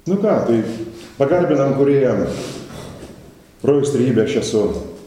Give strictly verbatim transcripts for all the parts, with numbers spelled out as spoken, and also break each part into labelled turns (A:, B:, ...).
A: Nu ką, tai pagarbinam kūrėją. Rojus trybė, aš esu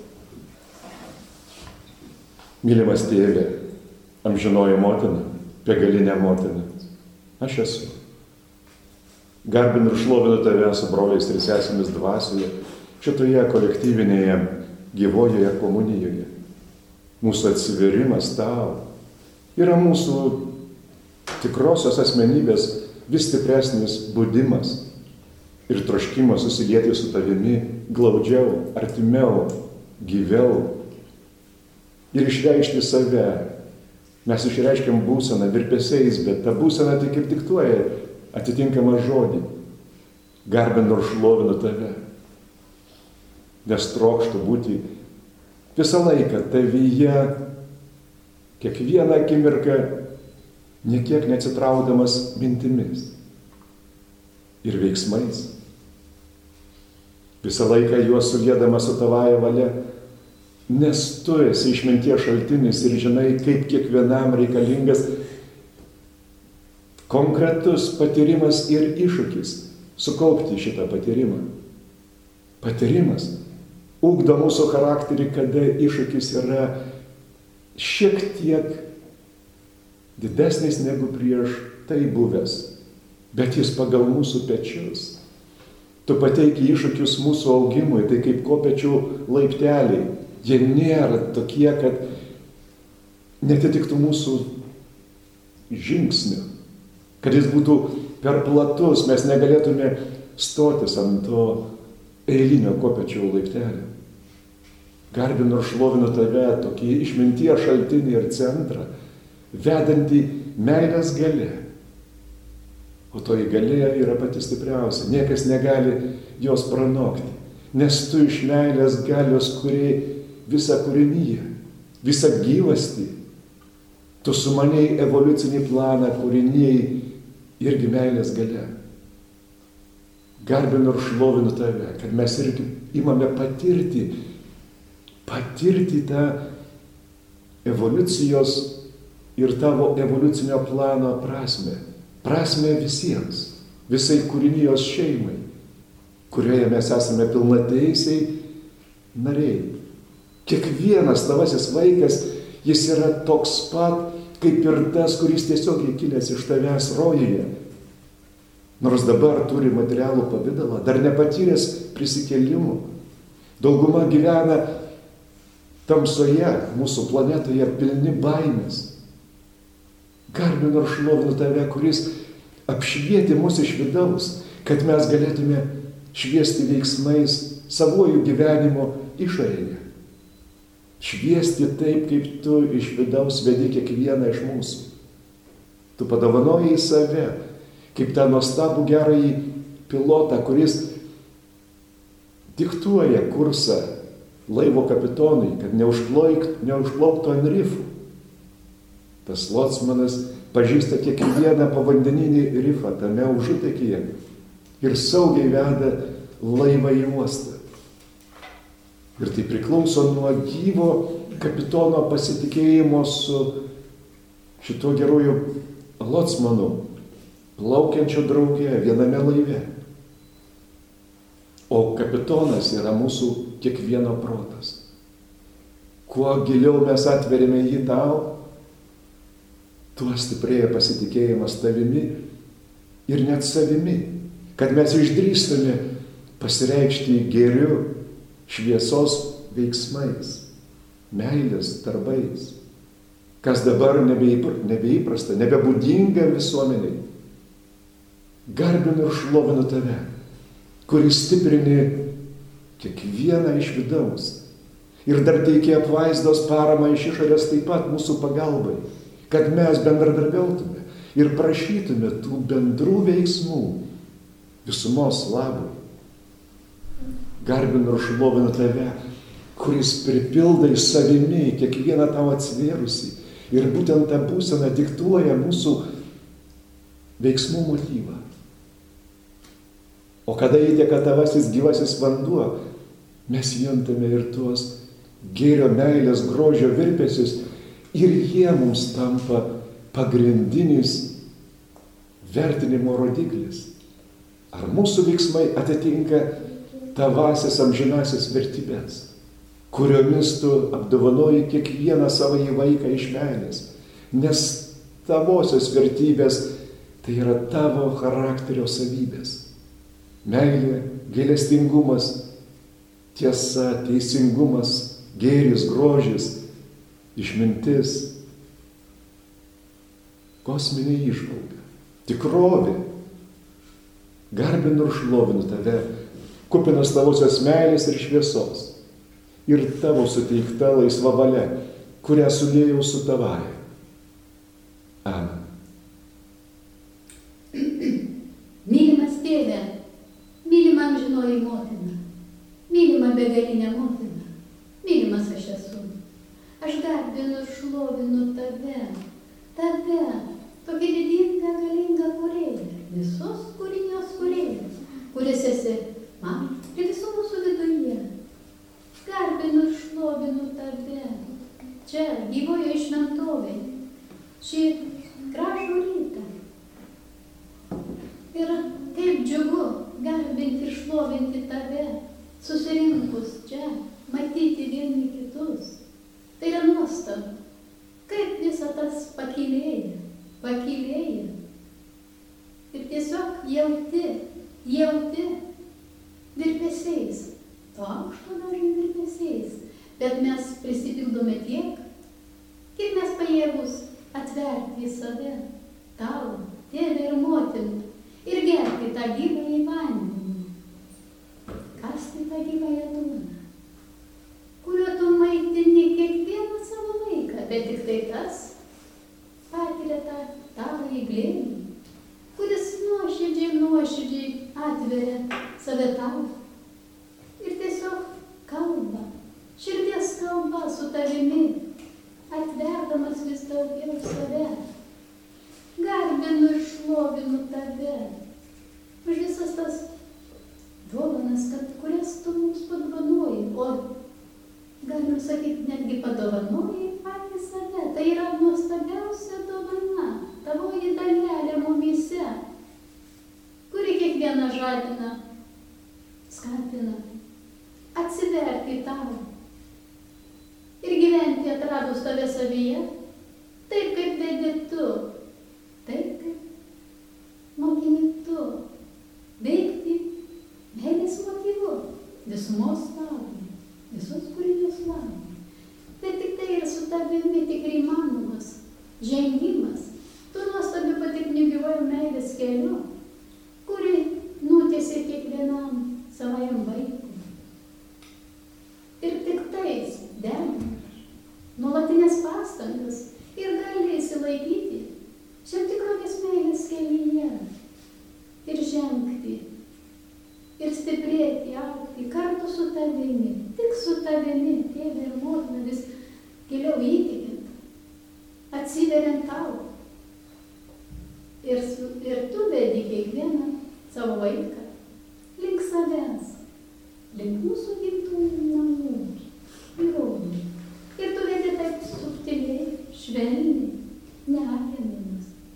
A: mylimas tėvė, amžinoji motina, begalinė motina. Aš esu. Garbinu ir šlovinu tave su broliais ir sesėmis dvasioje, šitoje kolektyvinėje gyvojoje komunijoje. Mūsų atsiverimas tau yra mūsų tikrosios asmenybės vis stipresnis budimas ir troškimas susilieti su tavimi glaudžiau, artimiau, gyviau ir išreikšti save. Mes išreiškiam būseną virpesiais, bet ta būsena tik ir diktuoja atitinkamą žodį. Garbinu ir šlovinu tave, nes trokštu būti visą laiką tavyje, kiekvieną akimirką, niekiek neatsitraukdamas mintimis ir veiksmais. Visą laiką juos suliedamas su tavąja valia, nes tu esi išminties šaltinis ir žinai, kaip kiekvienam reikalingas konkretus patyrimas ir iššūkis sukaupti šitą patyrimą. Patyrimas ugdo mūsų charakterį, kada iššūkis yra šiek tiek didesnis negu prieš tai buvęs, bet jis pagal mūsų pečius. Tu pateiki iššūkius mūsų augimui, tai kaip kopėčių laipteliai. Jie nėra tokie, kad netitiktų mūsų žingsnių, kad jis būtų per platus, mes negalėtume stotis ant to eilinio kopėčių laiptelio. Garbinu ir šlovinu tave, tokį išminties šaltinį ir centrą, vedantį meilės galia. O toji galia yra pati stipriausia, niekas negali jos pranokti, nes tu iš meilės galios kūrei visą kūrinyje, visą gyvastį. Tu sumanei evoliucinį planą kūrinyje irgi meilės galia. Garbinu ir šlovinu tave, kad mes irgi imame patirti, patirti tą evoliucijos ir tavo evoliucinio plano prasme. Prasme visiems, visai kūrinijos šeimai, kurioje mes esame pilnateisiai nariai. Kiekvienas tavasis vaikas, jis yra toks pat, kaip ir tas, kuris tiesiog kilęs iš tavęs rojuje. Nors dabar turi materialų pavidalą, dar nepatyręs prisikėlimų. Dauguma gyvena tamsoje, mūsų planetoje pilni baimės. Garbinu ir šlovinu tave, kuris apšvieti mus iš vidaus, kad mes galėtume šviesti veiksmais savojų gyvenimo išorėje. Šviesti taip, kaip tu iš vidaus vedi kiekvieną iš mūsų. Tu padovanojai save, kaip tą nuostabų gerąjį pilotą, kuris diktuoja kursą laivo kapitonui, kad neužplauktų ant rifų. Tas locmanas pažįsta kiekvieną povandeninį rifą tame užutekyje ir saugiai veda laivą į uostą. Ir tai priklauso nuo gyvo kapitono pasitikėjimo su šituo geruoju locmanu, plaukiančio drauge viename laive. O kapitonas yra mūsų kiekvieno protas. Kuo giliau mes atveriame jį tau, tuo stiprėja pasitikėjimas tavimi ir net savimi, kad mes išdrįstame pasireikšti gėriu, šviesos veiksmais, meilės darbais, kas dabar nebeįprasta, nebebūdinga visuomeniai. Garbinu ir šlovinu tave, kuris stiprini kiekvieną iš vidaus ir dar teikia apvaizdos paramą iš išorės taip pat mūsų pagalbai, kad mes bendradarbiautume ir prašytume tų bendrų veiksmų visumos labui. Garbinu ir šlovinu tave, kuris pripildai savimi kiekvieną tau atsvėrusi ir būtent ta būsena diktuoja mūsų veiksmų motyvą. O kada įteka tavasis gyvasis vanduo, mes juntame ir tuos gėrio, meilės, grožio virpesius ir jie mums tampa pagrindinis vertinimo rodiklis. Ar mūsų veiksmai atitinka tavasias amžinasias vertybės, kuriomis tu apdovanoji kiekvieną savąjį vaiką iš meilės? Nes tavosios vertybės tai yra tavo charakterio savybės. Meilė, gailestingumas, tiesa, teisingumas, gėris, grožis, išmintis, kosminė įžvalga, tikrovė. Garbinu ir šlovinu tave, kupinas tavosios meilės ir šviesos, ir tavo suteikta laisva valia, kurią suliejau su tavaja. Amen.
B: Mylimas tėve, mylima amžinoji motina, mylima begalinė motina, mylimas aš esu. Aš garbinu ir šlovinu tave, tave, tokia didinga, galinga kūrėja, visos kūrinijos kūrėjas, kuris esi man ir visų mūsų viduje. Garbinu ir šlovinu tave, čia gyvoje šventovėje, šį gražų rytą. Ir kaip džiugu garbinti ir šlovinti tave, susirinkus čia, matyti vieni kitus. Tai yra nuostabu, kaip visa tas pakylėja, pakylėja. Ir tiesiog jauti, jauti virpesiais, to aukšto dažnai virpesiais. Bet mes prisipildome tiek, kiek mes pajėgus atverti į save, tau, tėvę ir motiną, ir gerti tą gyvąjį vandenį, kasti tą gyvąją duoną, kuriuo tu maitini kiekvieną savo laiką, bet tik tai tas patiria tą tavąjį glėbį, kuris nuoširdžiai, nuoširdžiai atveria save tau ir tiesiog kalba, širdies kalba su tavimi, atverdamas vis daugiau save. Garbinu ir šlovinu tave už visas tas dovanas, kad, kurias tu mums padovanoji, o galim sakyti, netgi padovanoji patį save. Tai yra nuostabiausia dovana, tavoji dalelė mumyse, kuri kiekvieną žadina, skatina atsiverti tau ir gyventi atradus tave savyje, taip kaip vedi tu. Taip, kaip mokini tu veikti meilės motyvu, visumos labui, visos kūrinijos labui. Bet tik tai ir su tavimi tikrai įmanomas žengimas, tu nuostabi pati knygiuoji meilės keliu, kuri nutiesi kiekvienam savajam vaikui. Ir tik tais dedam nuolatinės pastangas ir gali įsilaikyti šiam tikrovės meilės kelyje ir žengti, ir stiprėti, augti kartu su tavimi, tik su tavimi, tėve ir motina, vis giliau įtikint, atsiveriant tau. Ir, su, ir tu vedi kiekvieną savo vaiką link savęs, link mūsų gimtųjų namų, įrodų. Ir tu vedi taip subtiliai, švelniai, neakinamas.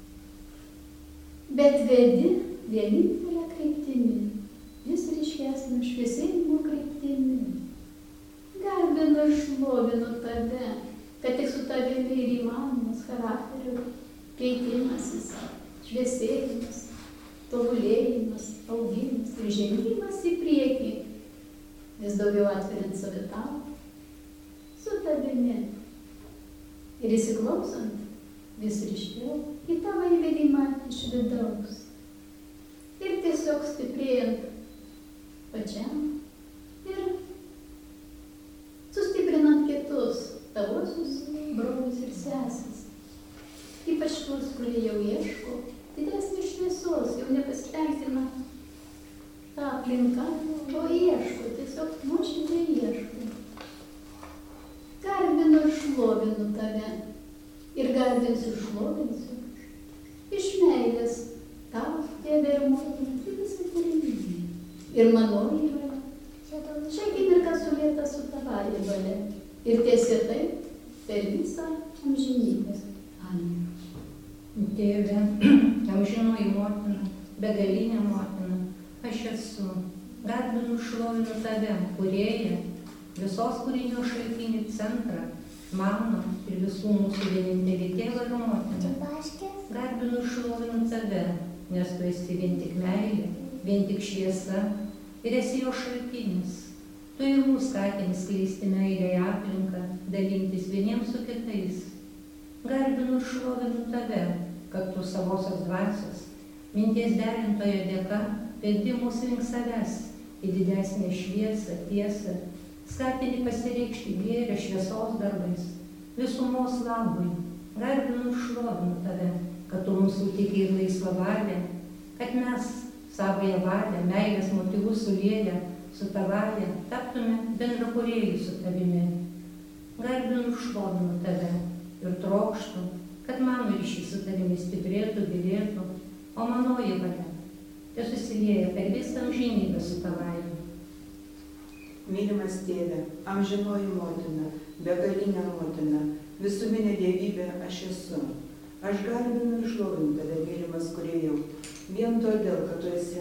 B: Bet vedi vienintelę kryptimi, vis ryškesnio šviesėjimo kryptimi. Garbinu ir šlovinu tave, kad tik su tavimi ir įmanomas charakterio keitimasis, šviesėjimas, tobulėjimas, augimas ir žengimas į priekį, vis daugiau atveriant save tau, su tavimi ir įsiklausant vis ryškiau į tavo įvedimą iš vidaus. Ir tiesiog stiprėjant pačiam ir sustiprinant kitus, tavosius brolius ir seses. Ypač tuos, kurie jau ieško didesnės šviesos, jau nepasitenkina tą aplinką, o ieško, tiesiog nuoširdžiai ieško. Garbinu ir šlovinu tave. Ir garbinsiu ir šlovinsiu iš meilės tau, tėve ir motina, tai visą kūrinį. Ir manoji valia, šią akimirką sulieta su tavąja valia. Ir tiesiai taip per visą amžinybę. Amen.
C: Tėve, amžinoji motina, begalinė motina, esu. Garbinu ir šlovinu tave, kūrėją, visos kūrinio šaltinį centrą, mamą ir visų mūsų vienintelį tėvą ir motiną. Garbinu ir šlovinu tave, nes tu esi vien tik meilė, vien tik šviesa ir esi jo šaltinis. Tu ir mūsų skatini skleisti meilę į aplinką, dalintis vieniems su kitais. Garbinu ir šlovinu tave, kad tu savosios dvasios, minties derintojo dėka, vedi mūsų link savęs į didesnę šviesą, tiesą, skatini pasireikšti gėrio šviesos darbais, visumos labui. Garbinu ir šlovinu tave, kad tu mūsų tiki ir laisvą valią, kad mes savąją valią, meilės motyvus sulieję su tavąja, taptume bendrakūrėjai su tavimi. Garbinu ir šlovinu tave ir trokštu, kad mano ryšys su tavimi stiprėtų, gilėtų, o manoji valia te susilieja per visą amžinybę su tavąja.
D: Mylimas tėve, amžinoji motina, begalinė motina, visuminė dievybė aš esu. Aš garbinu ir šlovinu tave, mylimas kūrėjau, vien todėl, kad tu esi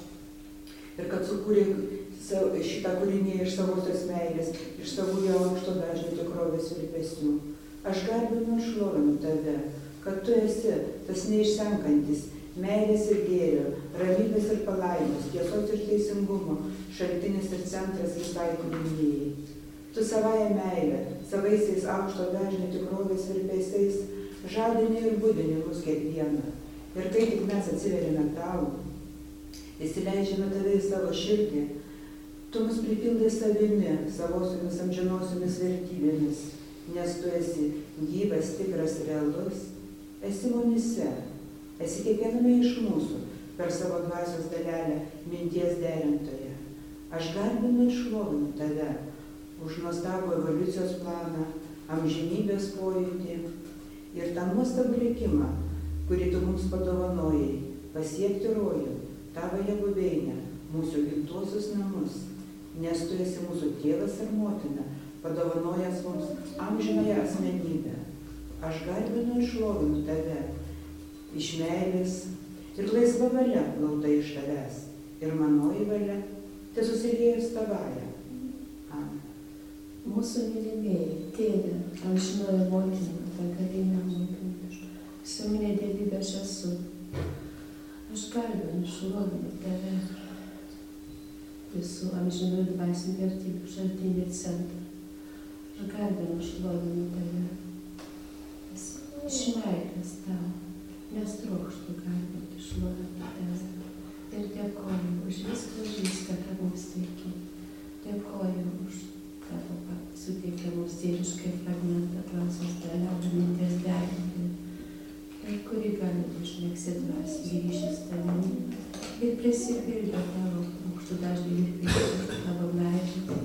D: ir kad sukūrė šitą kūrinį iš savosios meilės, iš savųjų aukšto dažnio tikrovės virpesių. Aš garbinu ir šlovinu tave, kad tu esi tas neišsenkantis, meilės ir gėrio, ramybės ir palaimos, tiesos ir teisingumo, šaltinis ir centras visai kūrinijai. Tu savąją meilę, savaisiais aukšto dažnio tikrovės virpesiais, žadini ir budini mus kiekvieną. Ir kai tik mes atsiveriame tau, įsileidžiame tave į savo širdį, tu mus pripildai savimi, savosiomis amžinosiomis vertybėmis, nes tu esi gyvas, tikras, realus, esi mumyse, esi kiekviename iš mūsų per savo dvasios dalelę minties derintoje. Aš garbinu ir šlovinu tave už nuostabų evoliucijos planą, amžinybės pojūtį ir tą nuostabų likimą, kurį tu mums padovanojai, pasiekti rojų, tavąją buveinę, mūsų gimtuosius namus, nes tu esi mūsų tėvas ir motina, padovanojęs mums amžinąją asmenybę. Aš garbinu ir šlovinu tave iš meilės ir laisva valia gauta iš tavęs, ir manoji valia te susiliejus tavąją. Amen.
E: Mūsų mylimieji, tėve, amžinoji motina, begalinė motina, visuminė dievybė aš esu. Aš garbinu, šlovinu tave, visų amžinųjų dvasinių vertybių šaltinį ir centrą. Aš garbinu, šlovinu tave, iš meilės tau, nes trokštu garbinti, šlovinti tave. Ir dėkoju už viską, už viską, ką mums teikia. Dėkoju už tavo suteikia mums dieviškai fragmentą dvasios dalelę, minties derinti, kurį gali užmegzti dvasinį ryšį su tavimi ir prisipildę tavo aukštų dažnių virpesių, tavo meilę.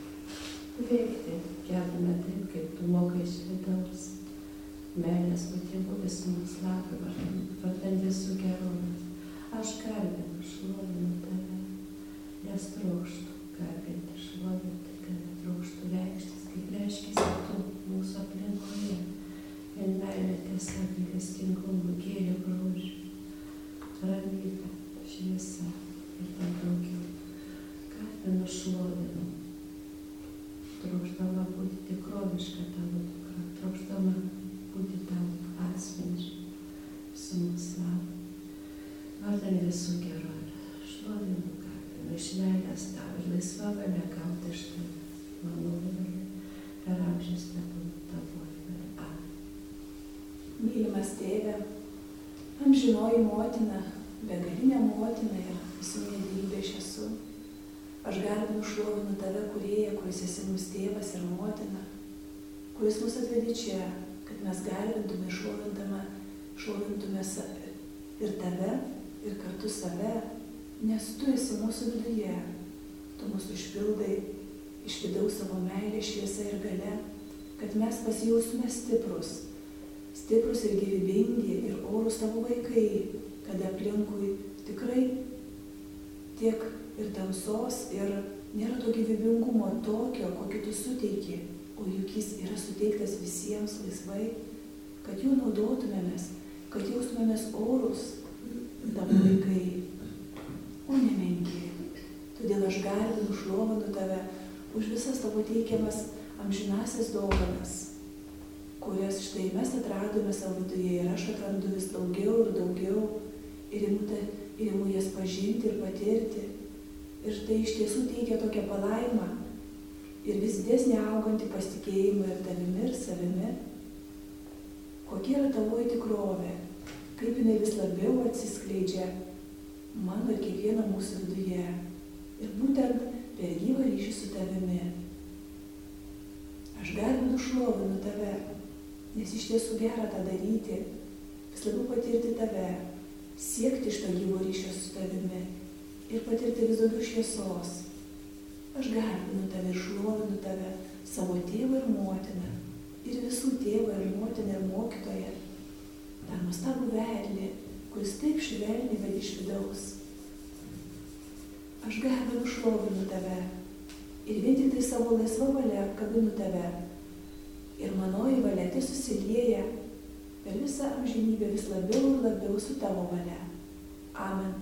E: Veikti gebame taip, kaip tu mokai iš vidaus. Meilės motyvų visumos labui, vardan visų gerovės. Aš garbinu, šlovinu tave, nes trokštu garbinti, šlovinti tave, trokštu reikštis, kaip reiškiasi tu mūsų aplinkoje. Vien meilė, tiesa, gailestingumo, gėrio, grožio, ramybė, šviesa ir tam daugiau. Garbinu, šlovinu, trokštama būti tikroviška tavo dukra, trokštama būti tavo asmeniška, visumos labui. Vardan visų gerovę, šlovinu, garbinu, iš meilės tau ir laisva valia gauti iš tavęs, mano valia, per amžius tebūna tavoji valia. Amen.
F: Mylimas tėve, amžinoji motina, begalinė motina ir visuminė dievybė aš esu. Aš garbinu, šlovinu tave, kūrėją, kuris esi mums tėvas ir motina, kuris mus atvedė čia, kad mes garbintume, šlovintume, šlovintume ir tave, ir kartu save, nes tu esi mūsų viduje. Tu mūsų išpildai iš vidaus savo meilę, šviesa ir galia, kad mes pasijaustume stiprus, stiprus ir gyvybingi ir orūs tavo vaikai, kad aplinkui tikrai tiek ir tamsos, ir nėra to gyvybingumo tokio, kokį tu suteiki, o juk jis yra suteiktas visiems laisvai, kad jų naudotumėmės, kad jaustumėmės orūs tavo vaikai, o ne menki. aš garbinu, šlovinu tave už visas tavo teikiamas amžinasias dovanas, kurias štai mes atradome savo viduje ir aš atrandu vis daugiau ir daugiau ir imu, ta, ir imu jas pažinti ir patirti. Ir tai iš tiesų teikia tokią palaimą ir vis didesnį augantį pasitikėjimą ir tavimi ir savimi. Kokia yra tavoji tikrovė, kaip jinai vis labiau atsiskleidžia mano ir kiekvieno mūsų viduje. Ir būtent per gyvą ryšį su tavimi. Aš garbinu, šlovinu tave, nes iš tiesų gera tą daryti, vis labiau patirti tave, siekti iš to gyvo ryšio su tavimi ir patirti vis daugiau šviesos. Aš garbinu tave ir šlovinu tave, savo tėvą ir motiną, ir visų tėvą ir motiną ir mokytoją, tą nuostabų vedlį, kuris taip švelniai ved iš vidaus. Aš garbinu, šlovinu tave ir vien tik tai savo laisvą valią apkabinu tave. Ir manoji valia tai susilieja per visą amžinybę vis labiau ir labiau su tavo valia. Amen.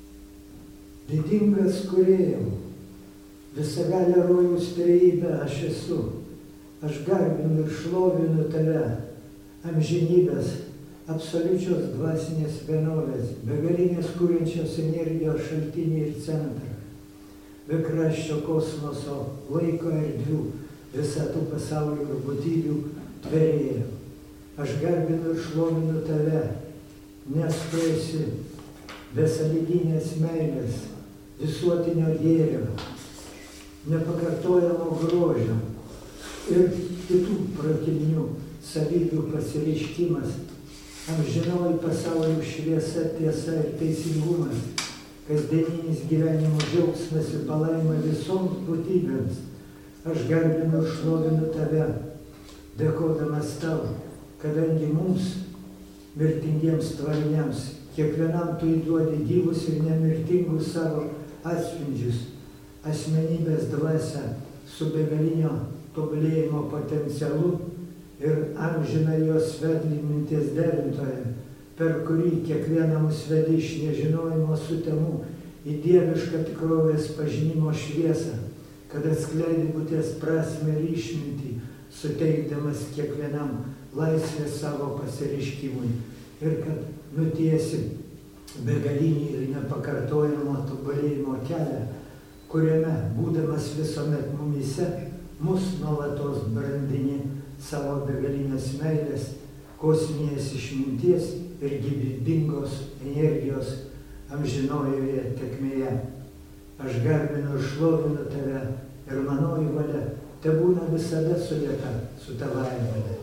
G: Didingas Kūrėjau, visagalio rojaus trejybė aš esu. Aš garbinu ir šlovinu tave, amžinybės, absoliučios dvasinės vienovės, begalinės kuriančios energijos šaltinį ir centrą, bekraščio kosmoso, laiko erdvių, visatų pasaulių ir būtybių tvėrėjų. Aš garbinu ir šlovinu tave, nes tu esi besąlyginės meilės, visuotinio gėrio, nepakartojamo grožio ir kitų prakilnių savybių pasireiškimas, amžinoji pasaulio šviesa, tiesa ir teisingumas, kasdieninis gyvenimo džiaugsmas ir palaima visoms būtybėms. Aš garbinu ir šlovinu tave, dėkodamas tau, kadangi mums, mirtingiems tvariniams, kiekvienam tu įduodi gyvus ir nemirtingus savo atspindžius, asmenybės dvasią su begalinio tobulėjimo potencialu ir amžiną jos vedlį minties derintoją, per kurį kiekvieną mus vedi iš nežinojimo sutemų į dievišką tikrovės pažinimo šviesą, kad atskleidi būties prasmę ir išmintį, suteikdamas kiekvienam laisvę savo pasireiškimui ir kad nutiesi begalinį ir nepakartojamą tobulėjimo kelią, kuriame, būdamas visuomet mumyse, mus nuolatos brandini savo begalinės meilės, kosminės išminties ir gyvybingos energijos amžinojoje tėkmėje. Aš garbinu ir šlovinu tave ir manoji valia tebūna visada sulėta su tavąja valia.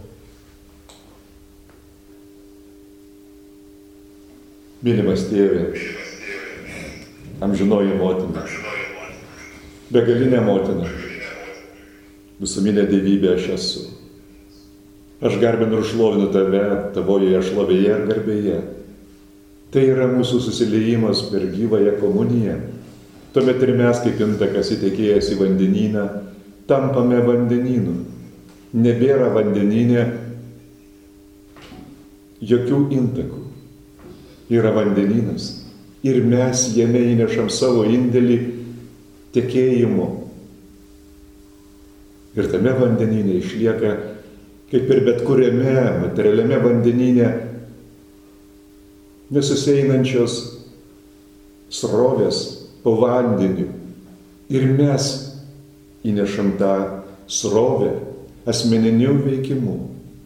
A: Mylimas tėve, amžinoji motina, begalinė motina, visuminė dievybė aš esu. Aš garbinu ir šlovinu tave, tavojoje šlovėje ir garbėje. Tai yra mūsų susiliejimas per gyvąją komuniją. Tuomet ir mes, kaip intakas įtekėjęs į vandenyną, tampame vandenynu. Nebėra vandenyne jokių intakų. Yra vandenynas ir mes jame įnešam savo indėlį tekėjimo. Ir tame vandenyne išlieka, kaip ir bet kuriame materialiame vandenyne, nesuseinančios srovės po vandeniu. Ir mes įnešam tą srovę asmeniniu veikimu.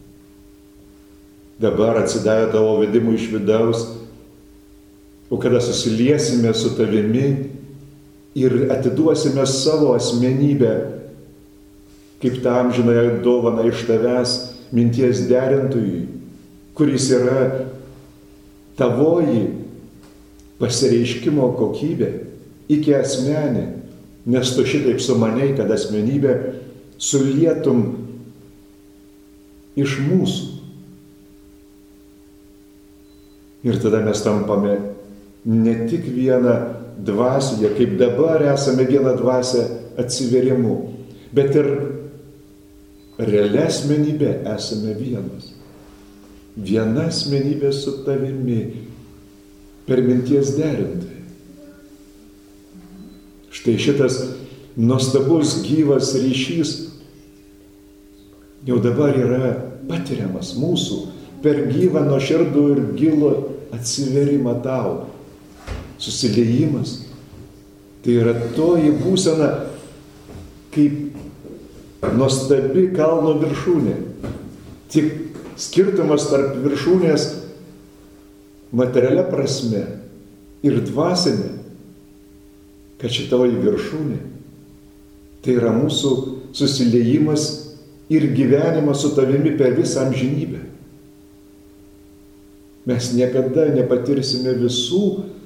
A: Dabar atsidavę tavo vedimui iš vidaus, o kada susiliesime su tavimi ir atiduosime savo asmenybę, kaip tą amžinąją dovaną iš tavęs minties derintojui, kuris yra tavoji pasireiškimo kokybė iki asmenį, nes tu šitaip sumanei, kad asmenybę sulietum iš mūsų. Ir tada mes tampame ne tik vieną dvasią, kaip dabar esame vieną dvasią atsiverimu, bet ir realia asmenybė esame vienas. Viena asmenybė su tavimi per minties derintojį. Štai šitas nuostabus gyvas ryšys jau dabar yra patiriamas mūsų per gyvą nuoširdų ir gilų atsiverimą tau. Susiliejimas. Tai yra toji būsena, kaip nuostabi kalno viršūnė. Tik skirtumas tarp viršūnės materialia prasme ir dvasinė, kad šitoji viršūnė tai yra mūsų susiliejimas ir gyvenimas su tavimi per visą amžinybę. Mes niekada nepatirsime visų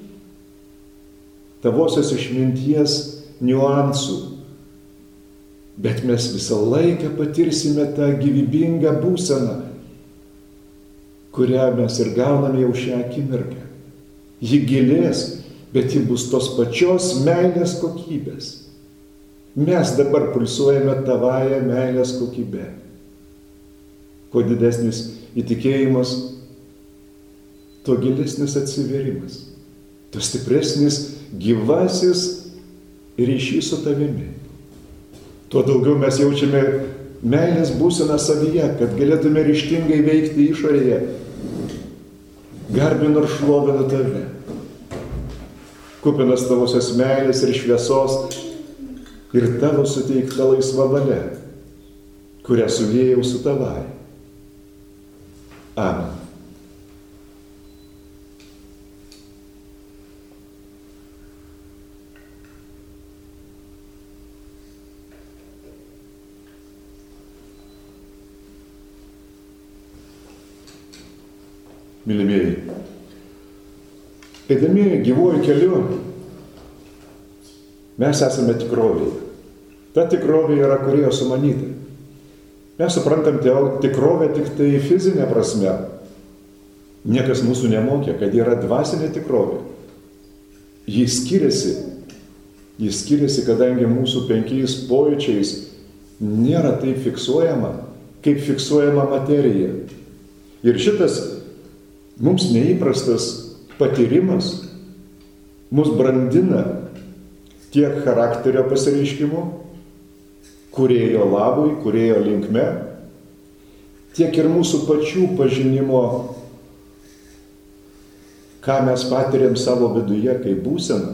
A: tavosios išminties niuansų, bet mes visą laiką patirsime tą gyvybingą būseną, kurią mes ir gauname jau šią akimirką. Ji gilės, bet ji bus tos pačios meilės kokybės. Mes dabar pulsuojame tavąją meilės kokybę. Kuo didesnis įtikėjimas, tuo gilesnis atsiverimas, tuo stipresnis gyvasis ryšys su tavimi. Tuo daugiau mes jaučiame meilės būseną savyje, kad galėtume ryžtingai veikti išorėje. Garbinu ir šlovinu tave. Kupinas tavosios meilės ir šviesos ir tavo suteikta laisva valia, kurią suliejau su tavai. Amen. Mylimieji, eidami gyvuoju keliu, mes esame tikrovėje. Ta tikrovė yra Kūrėjo sumanyta. Mes suprantam tikrovę tik tai fizinė prasme. Niekas mūsų nemokė, kad yra dvasinė tikrovė. Jis skiriasi, jis skiriasi, kadangi mūsų penkiais pojūčiais nėra taip fiksuojama, kaip fiksuojama materija. Ir šitas mums neįprastas patyrimas mus brandina tiek charakterio pasireiškimu, Kūrėjo labui, Kūrėjo linkme, tiek ir mūsų pačių pažinimo, ką mes patiriam savo viduje kaip būseną,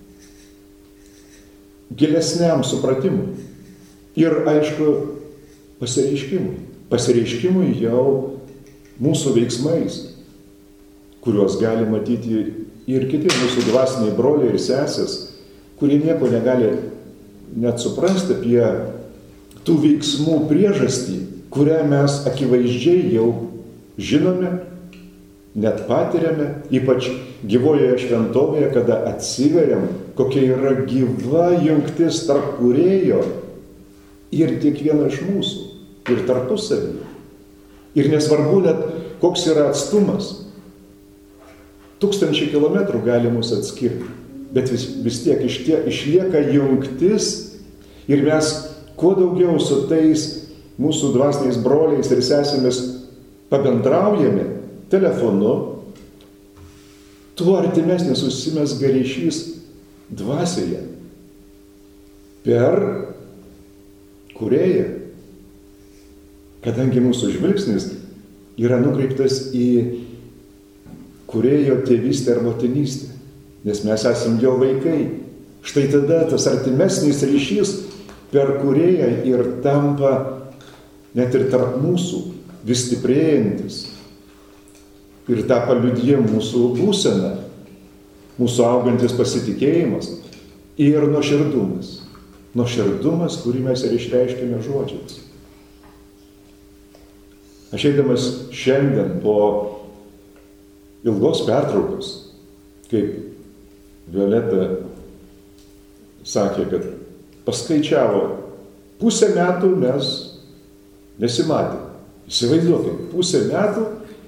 A: gilesniam supratimui ir, aišku, pasireiškimui. Pasireiškimui jau mūsų veiksmais, kuriuos gali matyti ir kiti mūsų dvasiniai broliai ir sesės, kurie nieko negali net suprasti apie tų veiksmų priežastį, kurią mes akivaizdžiai jau žinome, net patiriame, ypač gyvojoje šventovėje, kada atsiveriam, kokia yra gyva jungtis tarp Kūrėjo ir kiekvieno iš mūsų, ir tarpusavyje. Ir nesvarbu net, koks yra atstumas. Tūkstančiai kilometrų gali mus atskirti, bet vis, vis tiek iš tie, išlieka jungtis ir mes kuo daugiau su tais mūsų dvasiniais broliais ir sesėmis pabendraujame telefonu, tuo artimesnis užsimezga ryšys dvasioje per Kūrėją, kadangi mūsų žvilgsnis yra nukreiptas į Kūrėjo tėvystę ar motinystę, nes mes esam jo vaikai. Štai tada tas artimesnis ryšys per Kūrėją ir tampa net ir tarp mūsų vis stiprėjantis. Ir tą paliudija mūsų būsena, mūsų augantis pasitikėjimas ir nuoširdumas. Nuoširdumas, kurį mes ir išreiškime žodžiais. Aš eidamas šiandien po ilgos pertraukos, kaip Violeta sakė, kad paskaičiavo, pusę metų mes nesimatėme. Įsivaizduokime, pusę metų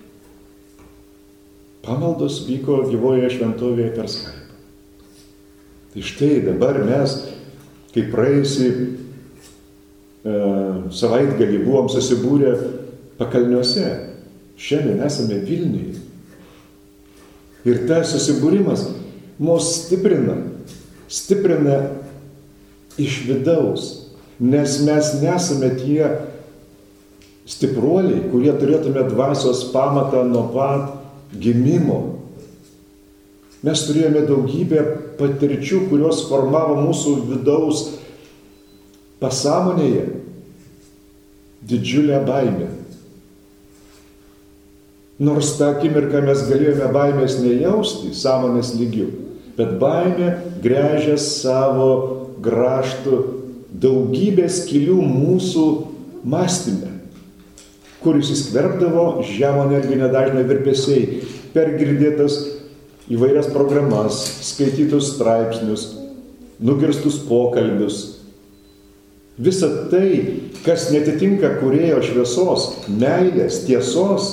A: pamaldos vyko gyvojoje šventovėje per Skype. Tai štai dabar mes, kaip praėjusį e, savaitgalį buvom susibūrę pakalniuose, šiandien esame Vilniuje. Ir tas susibūrimas mus stiprina, stiprina iš vidaus, nes mes nesame tie stipruoliai, kurie turėtume dvasios pamatą nuo pat gimimo. Mes turėjome daugybę patirčių, kurios formavo mūsų vidaus pasąmonėje didžiulę baimę. Nors tą akimirką mes galėjome baimės nejausti sąmonės lygių, bet baimė gręžė savo grąžtų daugybę skylių mūsų mąstyme, kuris įskverbdavo žemo energinio dažnio virpesiai per girdėtas įvairias programas, skaitytus straipsnius, nugirstus pokalbius. Visa tai, kas netitinka kūrėjo šviesos, meilės, tiesos,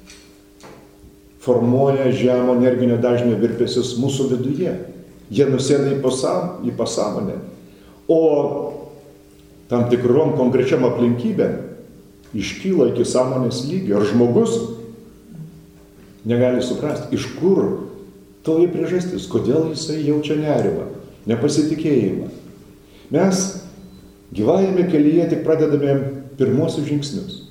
A: formuoja žemo energinio dažnio virpesius mūsų viduje. Jie nusėda į, pasam, į pasąmonę. O tam tikrom konkrečiam aplinkybėm iškyla iki sąmonės lygio. Ir žmogus negali suprasti, iš kur toji priežastis, kodėl jisai jaučia nerimą, nepasitikėjimą. Mes gyvajame kelyje tik pradedame pirmosius žingsnius.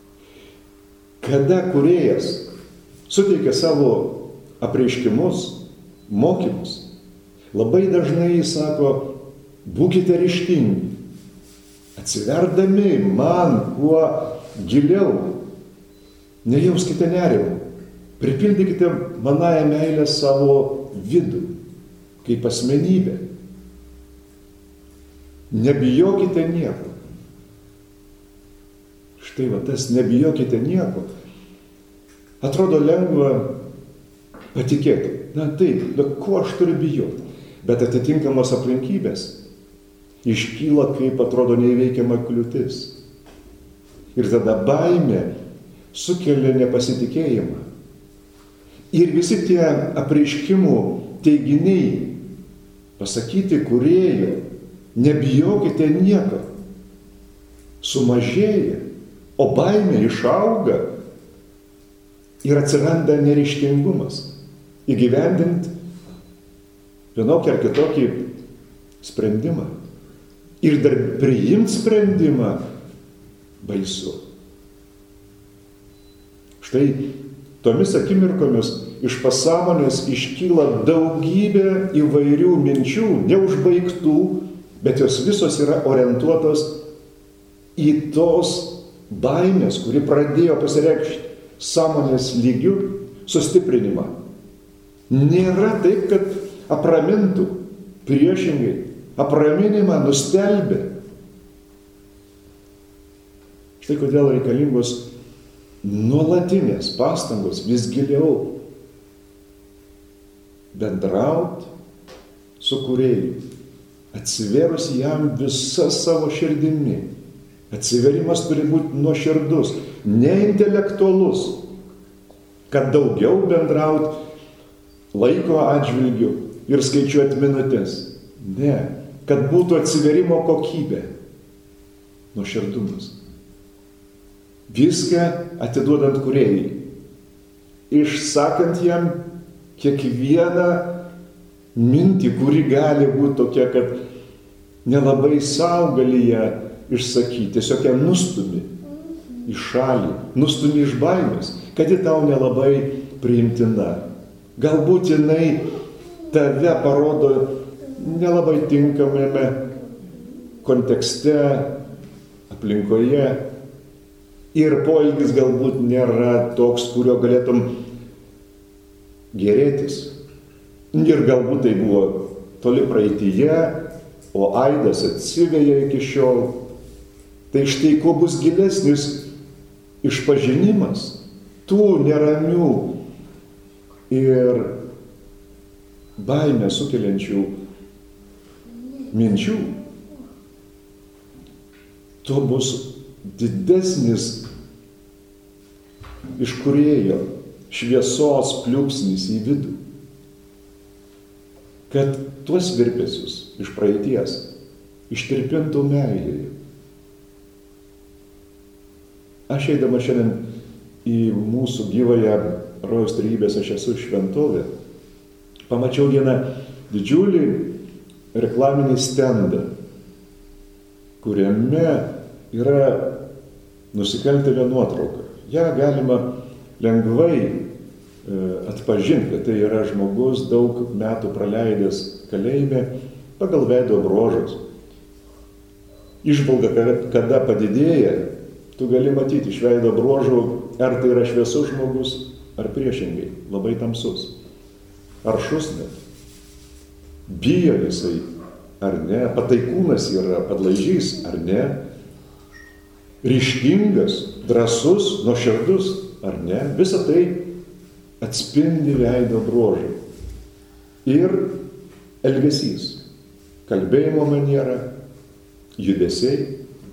A: Kada kūrėjas suteikia savo apreiškimus, mokymus, labai dažnai jis sako, būkite ryžtingi, atsiverdami man kuo giliau, nejauskite nerimų, pripildykite manąją meilę savo vidų, kaip asmenybę. Nebijokite nieko. Štai va tas nebijokite nieko. Atrodo lengva patikėti. Na taip, bet ko aš turiu bijoti? Bet atitinkamos aplinkybės iškyla, kaip atrodo neįveikiama kliūtis. Ir tada baimė sukelia nepasitikėjimą. Ir visi tie apreiškimų teiginiai pasakyti kūrėjo, nebijokite nieko, sumažėja, o baimė išauga ir atsiranda neryžtingumas įgyvendinti vienokį ar kitokį sprendimą. Ir dar priimti sprendimą baisu. Štai tomis akimirkomis iš pasąmonės iškyla daugybė įvairių minčių, neužbaigtų, bet jos visos yra orientuotos į tos baimės, kuri pradėjo pasireikšti sąmonės lygių sustiprinimą. Nėra taip, kad apramintų, priešingai, apraminimą nustelbė. Štai kodėl reikalingos nuolatinės pastangos vis giliau bendrauti su kūrėju, atsiverus jam visą savo širdimi. Atsiverimas turi būti nuoširdus, ne intelektualus, kad daugiau bendrauti laiko atžvilgiu ir skaičiuoti minutės. Ne, kad būtų atsiverimo kokybė, nuoširdumas. Viską atiduodant kūrėjai, išsakant jam kiekvieną mintį, kuri gali būti tokia, kad nelabai savo gali ją išsakyti, tiesiog ją nustumi į šalį, nustumi iš baimės, kad ji tau nelabai priimtina. Galbūt jinai tave parodo nelabai tinkamame kontekste, aplinkoje, ir poelgis galbūt nėra toks, kurio galėtum gerėtis. Ir galbūt tai buvo toli praeityje, o aidas atsiveja iki šiol. Tai štai kuo bus gilesnis išpažinimas tų neramių ir baimę sukeliančių minčių, tuo bus didesnis iš kūrėjo šviesos pliūpsnis į vidų. Kad tuos virpesius iš praeities ištirpintų meilėje. Aš eidama šiandien į mūsų gyvąją rojaus trejybės aš esu šventovė, pamačiau vieną didžiulį reklaminį stendą kuriame yra nusikaltėlio nuotrauka. Ja galima lengvai atpažinti, kad tai yra žmogus daug metų praleidęs kalėjime pagal veido bruožus. Išvalga, kada padidėja, tu gali matyti iš veido bruožų, ar tai yra šviesus žmogus, ar priešingai, labai tamsus. Aršus net. Bijo jisai, ar ne, pataikūnas yra, padlaižys, ar ne, ryžtingas, drąsus, nuoširdus, ar ne, visa tai atspindi veido bruožai. Ir elgesys, kalbėjimo maniera, judesiai.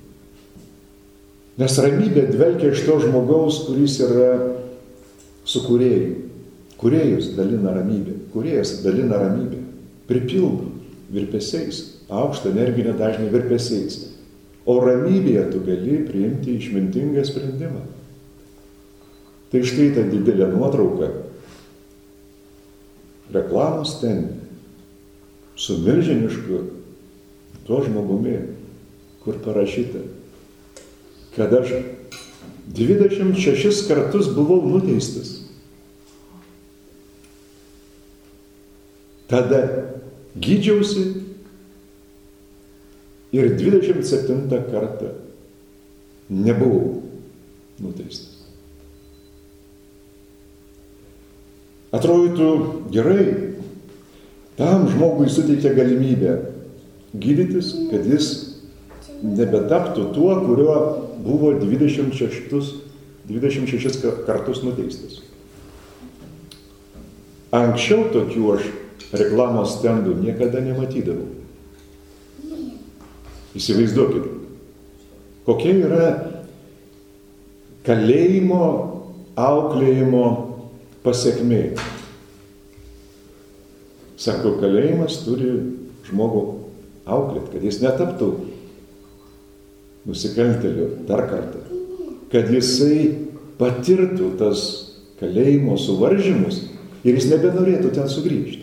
A: Nes ramybė dvelkia iš to žmogaus, kuris yra su kūrėju. Kūrėjus dalina ramybė, kūrėjas dalina ramybė, pripildo virpesiais, aukštą energinę dažnį virpesiais. O ramybėje tu gali priimti išmintingą sprendimą. Tai štai ta didelė nuotrauka reklamos stende su milžinišku tuo žmogumi, kur parašyta, kad aš dvidešimt šešis kartus buvau nuteistas. Tada gydžiausi ir dvidešimt septintą kartą nebuvau nuteistas. Atrodytų gerai, tam žmogui suteikia galimybę gydytis, kad jis nebetaptų tuo, kuriuo buvo dvidešimt šešis kartus nuteistas. Anksčiau tokių aš reklamos stendų niekada nematydavau. Įsivaizduokit, kokia yra kalėjimo auklėjimo pasiekmė. Sako, kalėjimas turi žmogų auklėti, kad jis netaptų nusikaltėliu dar kartą, kad jisai patirtų tas kalėjimo suvaržymus ir jis nebenorėtų ten sugrįžti.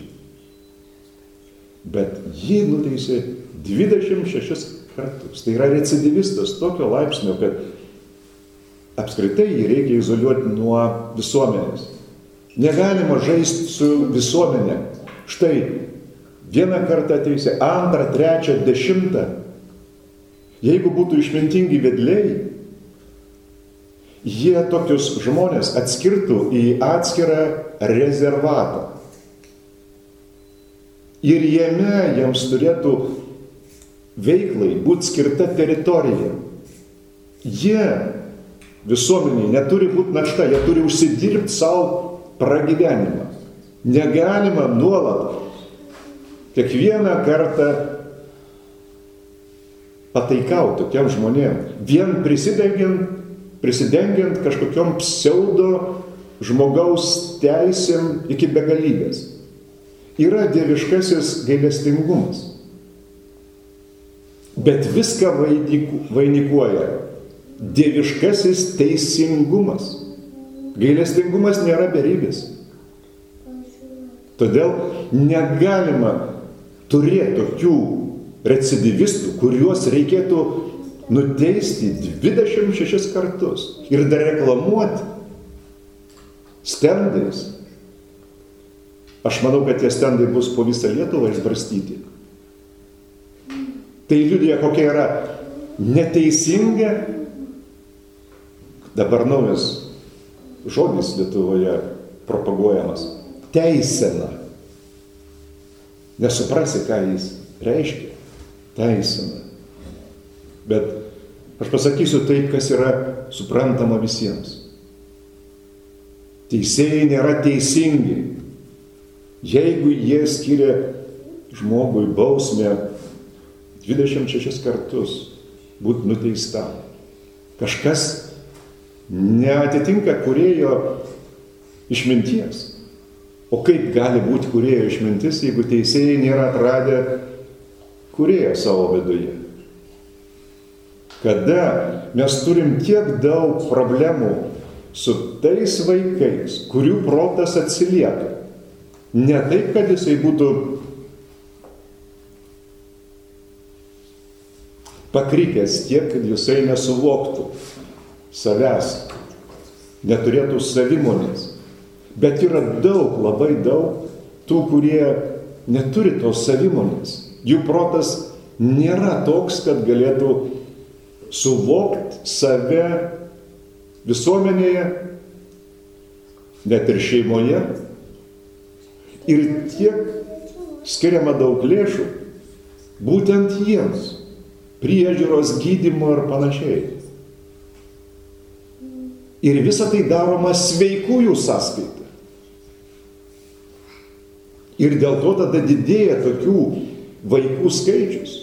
A: Bet jį nuteisė dvidešimt šešis kartus. Tai yra recidivistas tokio laipsnio, kad apskritai jį reikia izoliuoti nuo visuomenės. Negalima žaisti su visuomenė. Štai vieną kartą teisė, antrą, trečią, dešimtą. Jeigu būtų išmintingi vedliai, jie tokius žmonės atskirtų į atskirą rezervatą. Ir jame jiems turėtų veiklai būti skirta teritorija. Jie visuomeniai neturi būti našta, jie turi užsidirbti savo pragyvenimą. Negalima nuolat kiekvieną kartą pataikauti tokiam žmonėm, vien prisidengiant, prisidengiant kažkokiom pseudo žmogaus teisėm iki begalybės. Yra dieviškasis gailestingumas. Bet viską vainikuoja dieviškasis teisingumas. Gailestingumas nėra beribis. Todėl negalima turėti tokių recidivistų, kuriuos reikėtų nuteisti dvidešimt šešis kartus ir dar reklamuoti stendais. Aš manau, kad tie stendai bus po visą Lietuvą išbarstyti. Tai liudija, kokia yra neteisinga, dabar naujas žodis Lietuvoje propaguojamas, teisena. Nesuprasi, ką jis reiškia. Teisena. Bet aš pasakysiu taip, kas yra suprantama visiems. Teisėjai nėra teisingi. Jeigu jie skiria žmogui bausmę dvidešimt šešis kartus būti nuteistam, kažkas neatitinka kūrėjo išminties. O kaip gali būti kūrėjo išmintis, jeigu teisėjai nėra atradę kūrėjo savo viduje? Kada mes turim tiek daug problemų su tais vaikais, kurių protas atsilieka. Ne taip, kad jisai būtų pakrikęs tiek, kad jisai nesuvoktų savęs, neturėtų savimonės. Bet yra daug, labai daug tų, kurie neturi tos savimonės. Jų protas nėra toks, kad galėtų suvokti save visuomenėje, net ir šeimoje. Ir tiek skiriama daug lėšų būtent jiems, priežiūros, gydymo ir panašiai. Ir visa tai daroma sveikųjų sąskaita. Ir dėl to tada didėja tokių vaikų skaičius.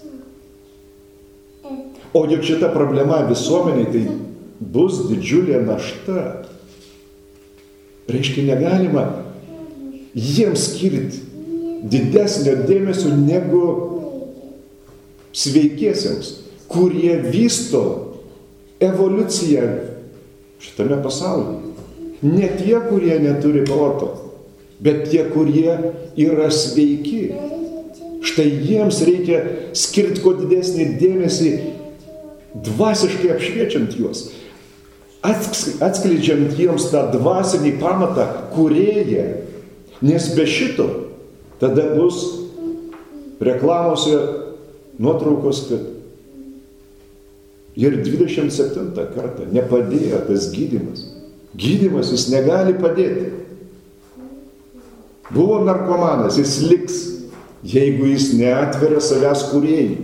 A: O juk šita problema visuomeniai tai bus didžiulė našta. Reiškia, negalima jiems skirti didesnio dėmesio negu sveikiesiems, kurie vysto evoliuciją šitame pasaulyje. Ne tie, kurie neturi proto, bet tie, kurie yra sveiki. Štai jiems reikia skirti kuo didesnį dėmesį, dvasiškai apšviečiant juos, atskleidžiant jiems tą dvasinį pamatą kūrėją, nes be šito tada bus reklamose nuotraukos, kad ir dvidešimt septintą kartą nepadėjo tas gydymas. Gydymas jis negali padėti. Buvo narkomanas, jis liks, jeigu jis neatveria savęs kūrėjui.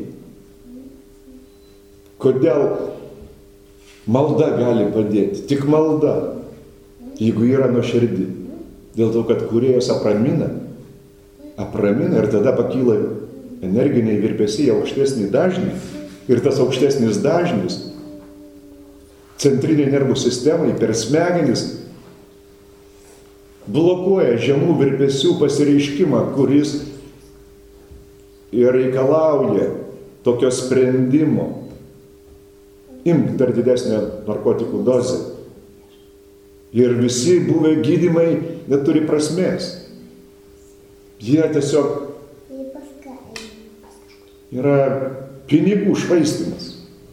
A: Kodėl malda gali padėti? Tik malda, jeigu yra nuoširdi. Dėl to, kad kūrėjas apramina, apramina ir tada pakyla energiniai virpesiai aukštesnį dažnį. Ir tas aukštesnis dažnis centrinė nervų sistemai per smegenis blokuoja žemų virpesių pasireiškimą, kuris ir reikalauja tokio sprendimo. Imk dar didesnę narkotikų dozę. Ir visi buvę gydymai neturi prasmės. Jie tiesiog yra pinigų švaistymas.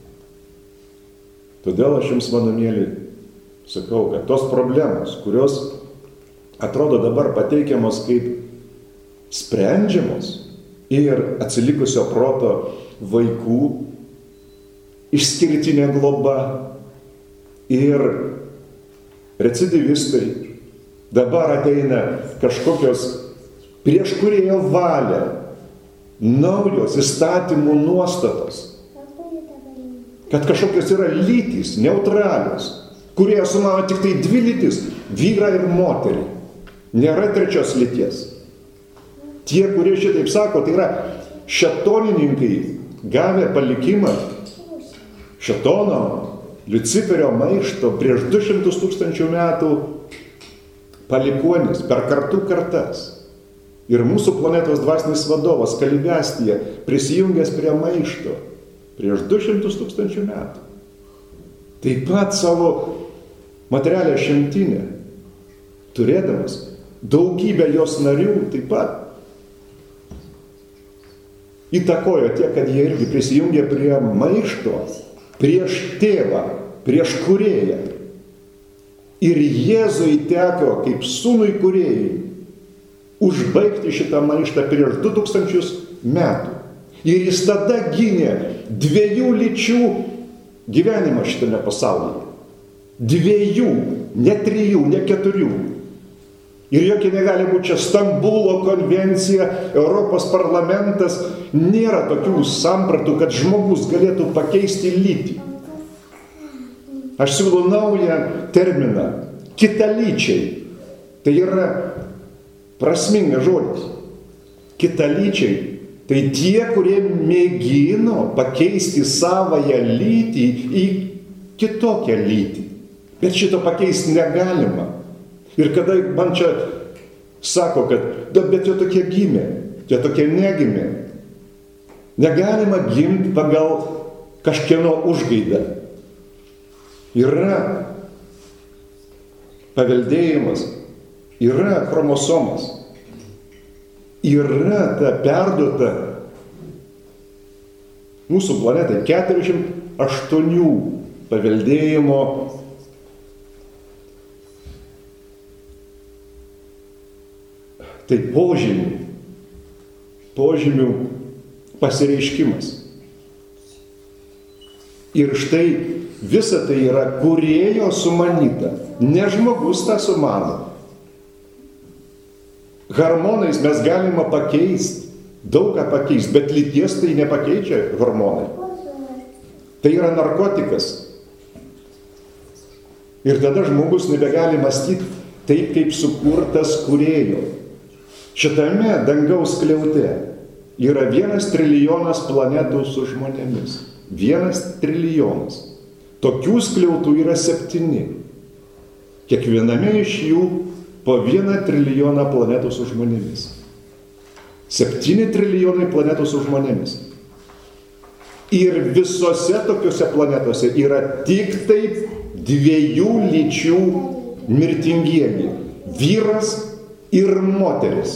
A: Todėl aš jums, mano mėly, sakau, kad tos problemos, kurios atrodo dabar pateikiamos kaip sprendžiamos ir atsilikusio proto vaikų išskirtinė globa ir recidivistai, dabar ateina kažkokios prieš kūrėjo valią naujos įstatymų nuostatos, kad kažkokios yra lytys, neutralios, kurie sumano tik tai dvi lytis, vyrą ir moterį. Nėra trečios lyties. Tie, kurie šitaip sako, tai yra šetonininkai, gavę palikimą šetono, Liuciferio maišto prieš du šimtus tūkstančių metų palikuonis per kartų kartas. Ir mūsų planetos dvasinis vadovas Kalibestija prisijungęs prie maišto prieš du šimtus tūkstančių metų. Taip pat savo materialę šimtinę, turėdamas daugybę jos narių, taip pat įtakojo tiek, kad jie irgi prisijungė prie maišto, prieš tėvą, prieš kūrėją. Ir Jėzui teko, kaip sūnui kūrėjui, užbaigti šitą maištą prieš du tūkstančius metų. Ir jis tada gynė dviejų lyčių gyvenimą šitame pasaulyje. Dviejų, ne trijų, ne keturių. Ir jokia negali būti čia Stambulo konvencija, Europos parlamentas, nėra tokių sampratų, kad žmogus galėtų pakeisti lytį. Aš siūlau naują terminą – kitalyčiai. Tai yra prasmingas žodis. Kitalyčiai – tai tie, kurie mėgino pakeisti savąją lytį į kitokią lytį. Bet šito pakeisti negalima. Ir kada man čia sako, kad bet jie tokie gimė, jie tokie negimė. Negalima gimti pagal kažkieno užgaidą. Yra paveldėjimas, yra chromosomas, yra ta perduota mūsų planetai keturiasdešimt aštuonių paveldėjimo tai požymių, požymių pasireiškimas. Ir štai visa tai yra kūrėjo sumanyta. Ne žmogus tą sumano. Hormonais mes galima pakeisti, daug ką pakeisti, bet lyties tai nepakeičia hormonai. Tai yra narkotikas. Ir tada žmogus nebegali mąstyti taip, kaip sukurtas kūrėjo. Šitame dangaus skliaute yra vienas trilijonas planetų su žmonėmis. Vienas trilijonas. Tokių skliautų yra septyni. Kiekviename iš jų po vieną trilijoną planetų su žmonėmis. Septyni trilijonai planetų su žmonėmis. Ir visose tokiuose planetose yra tik taip dviejų lyčių mirtingieji. Vyras ir moteris.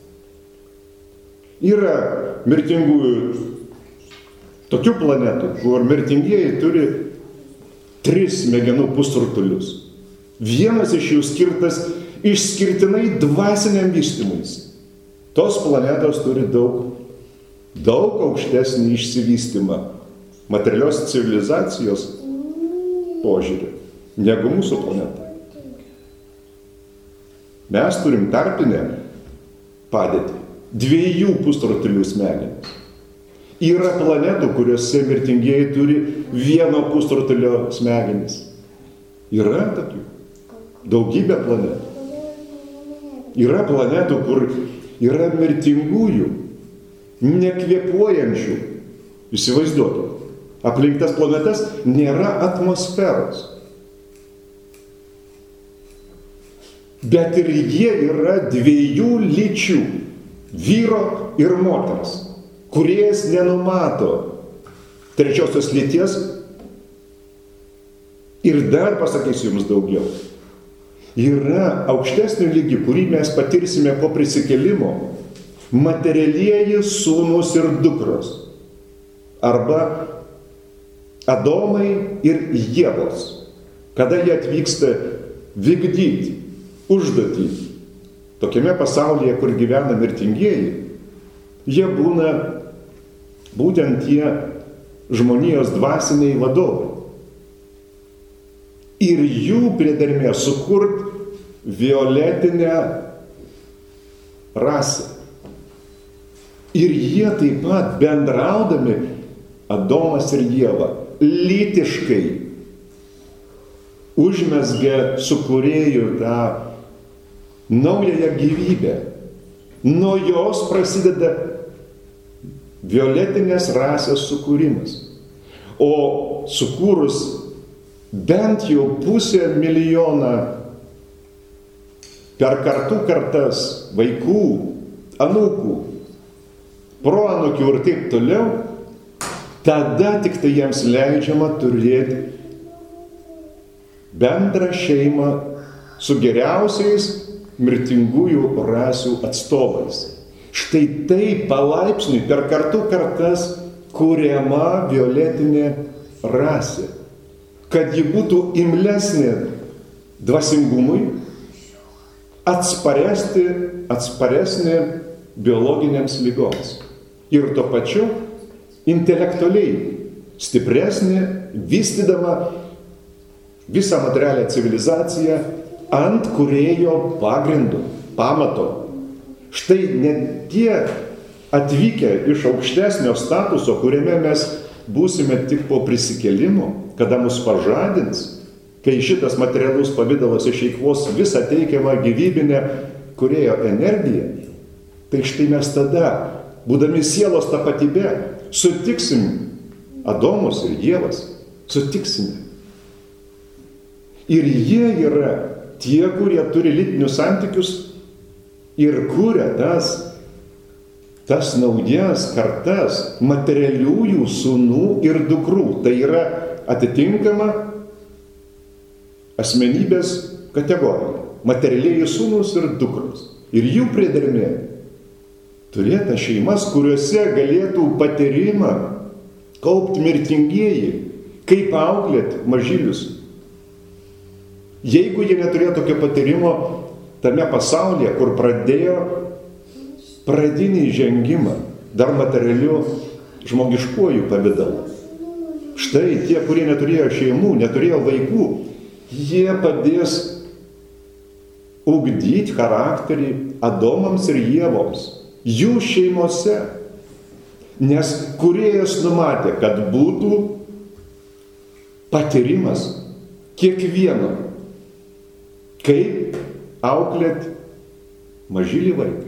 A: Yra mirtingųjų tokių planetų, kur mirtingieji turi tris smegenų pusrutulius. Vienas iš jų skirtas išskirtinai dvasiniam vystymuisi. Tos planetos turi daug, daug aukštesnį išsivystymą materialios civilizacijos požiūrį negu mūsų planeta. Mes turim tarpinę padėtį. Dviejų pusrutulių smegenis. Yra planetų, kuriuose mirtingieji turi vieno pusrutulio smegenis. Yra tokių. Daugybė planetų. Yra planetų, kur yra mirtingųjų, nekvėpuojančių. Įsivaizduokit. Aplink tas planetas nėra atmosferos. Bet ir jie yra dviejų lyčių. Vyro ir moters. Kūrėjas nenumato trečiosios lyties. Ir dar pasakysiu jums daugiau. Yra aukštesnių lygių, kurį mes patirsime po prisikėlimo. Materialieji sūnus ir dukros. Arba Adomai ir Ievos. Kada jie atvyksta vykdyti užduotį tokiame pasaulyje, kur gyvena mirtingieji, jie būna būtent tie žmonijos dvasiniai vadovai. Ir jų priedermė sukurt violetinę rasę. Ir jie taip pat bendraudami, Adomas ir Ieva, lytiškai užmezgė su kūrėju tą naująją gyvybę. Nuo jos prasideda violetinės rasės sukūrimas. O sukūrus bent jau pusę milijoną per kartų kartas vaikų, anūkų, proanūkių ir taip toliau, tada tik tai jiems leidžiama turėti bendrą šeimą su geriausiais mirtingųjų rasių atstovais. Štai taip palaipsniui per kartų kartas kuriama violetinė rasė, kad ji būtų imlesnė dvasingumui, atsparesnė, atsparesnė biologinėms lygoms. Ir tuo pačiu intelektualiai stipresnė, vystydama visą materialią civilizaciją ant kūrėjo pagrindų, pamato. Štai net tie atvykę iš aukštesnio statuso, kuriame mes būsime tik po prisikėlimo, kada mus pažadins, kai šitas materialus pavidalas išeikvos visą teikiamą gyvybinę kūrėjo energiją, tai štai mes tada, būdami sielos tapatybė, sutiksim Adomus ir Ievas, sutiksime. Ir jie yra tie, kurie turi lytinius santykius ir kuria tas, tas naujas kartas materialiųjų sūnų ir dukrų. Tai yra atitinkama asmenybės kategorija. Materialieji sūnus ir dukros. Ir jų priedermė turėta šeimas, kuriuose galėtų patyrimą kaupti mirtingieji, kaip auklėti mažylius. Jeigu jie neturėjo tokio patyrimo tame pasaulyje, kur pradėjo pradinį žengimą, dar materialiu žmogiškuoju pavidalu. Štai tie, kurie neturėjo šeimų, neturėjo vaikų, jie padės ugdyti charakterį Adomams ir Ievoms, jų šeimose. Nes kūrėjas numatė, kad būtų patyrimas kiekvieno, kaip auklėti mažylį vaiką.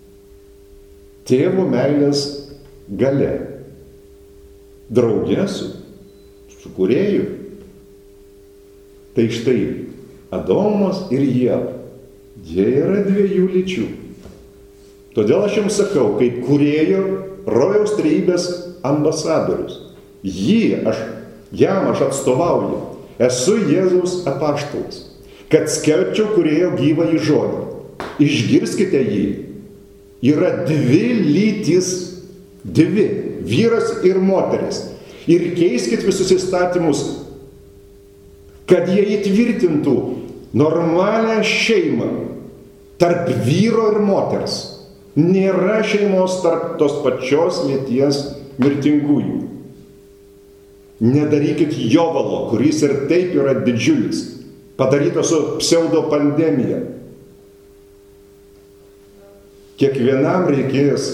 A: Tėvo meilės galia. Drauge su, su kūrėju. Tai štai Adomas ir Ieva. Jie yra dviejų lyčių. Todėl aš jums sakau, kaip kūrėjo rojaus trejybės ambasadorius. Jį aš, jam aš atstovauju. Esu Jėzaus apaštalas, kad skelbčiau kūrėjo gyvąjį žodį. Išgirskite jį. Yra dvi lytys, dvi, vyras ir moteris. Ir keiskit visus įstatymus, kad jie įtvirtintų normalią šeimą tarp vyro ir moters. Nėra šeimos tarp tos pačios lyties mirtingųjų. Nedarykit jovalo, kuris ir taip yra didžiulis, padarytas su pseudopandemija. Kiekvienam reikės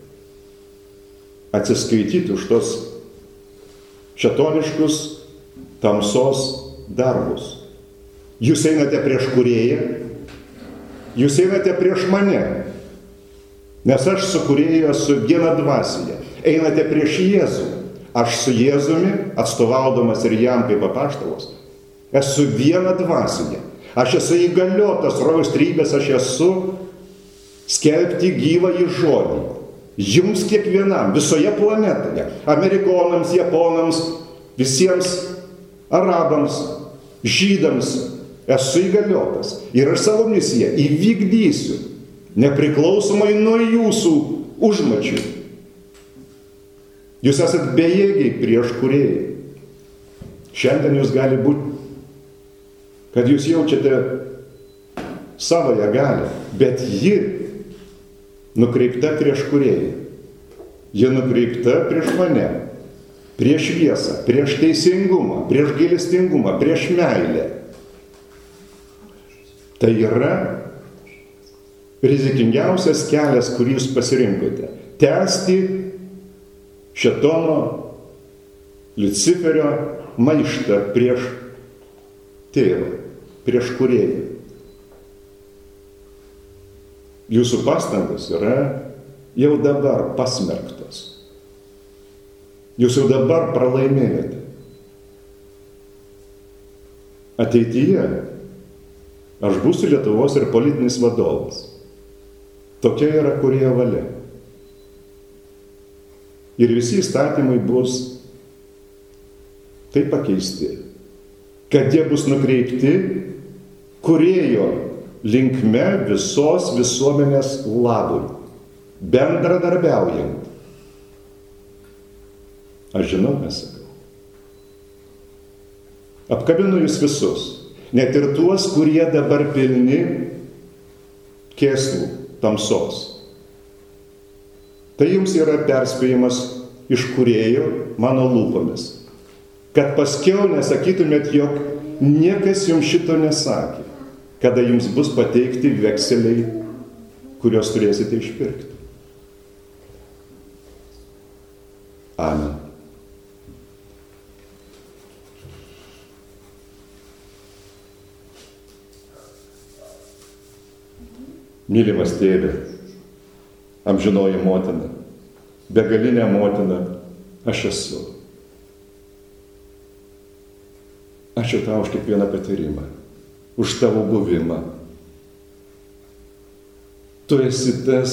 A: atsiskaityti už tos šėtoniškus tamsos darbus. Jūs einate prieš kūrėją, jūs einate prieš mane, nes aš su kūrėju esu viena dvasia. Einate prieš Jėzų, aš su Jėzumi, atstovaudamas ir jam kaip apaštalas, esu viena dvasia. Aš esu įgaliotas rojaus trejybės, aš esu skelbti gyvąjį žodį. Jums kiekvienam, visoje planetoje, amerikonams, japonams, visiems arabams, žydams, esu įgaliotas. Ir aš savo misiją įvykdysiu, nepriklausomai nuo jūsų užmačių. Jūs esat bejėgiai prieš kūrėją. Šiandien jūs gali būti, kad jūs jaučiate savoją galią, bet ji nukreipta prieš kūrėją. Ji nukreipta prieš mane, prieš šviesą, prieš teisingumą, prieš gailestingumą, prieš meilę. Tai yra rizikingiausias kelias, kurį jūs pasirinkote. Tęsti šėtono, Liuciferio maištą prieš tėvą, prieš kūrėją. Jūsų pastangos yra jau dabar pasmerktos. Jūs jau dabar pralaimėjote. Ateityje aš būsiu Lietuvos ir politinis vadovas. Tokia yra kūrėjo valia. Ir visi įstatymai bus taip pakeisti, kad jie bus nukreipti kūrėjo linkme visos visuomenės labui, bendradarbiaujant. Aš žinau, mes sakau. Apkabinu jūs visus, net ir tuos, kurie dabar pilni kėslų, tamsos. Tai jums yra perspėjimas iš kūrėjo mano lūpomis, kad paskiau nesakytumėt, jog niekas jums šito nesakė, kada jums bus pateikti vekseliai, kuriuos turėsite išpirkti. Amen. Mylimas tėve, amžinoji motina, begalinė motina, aš esu. Ačiū tau už kiekvieną patyrimą, už tavo buvimą. Tu esi tas,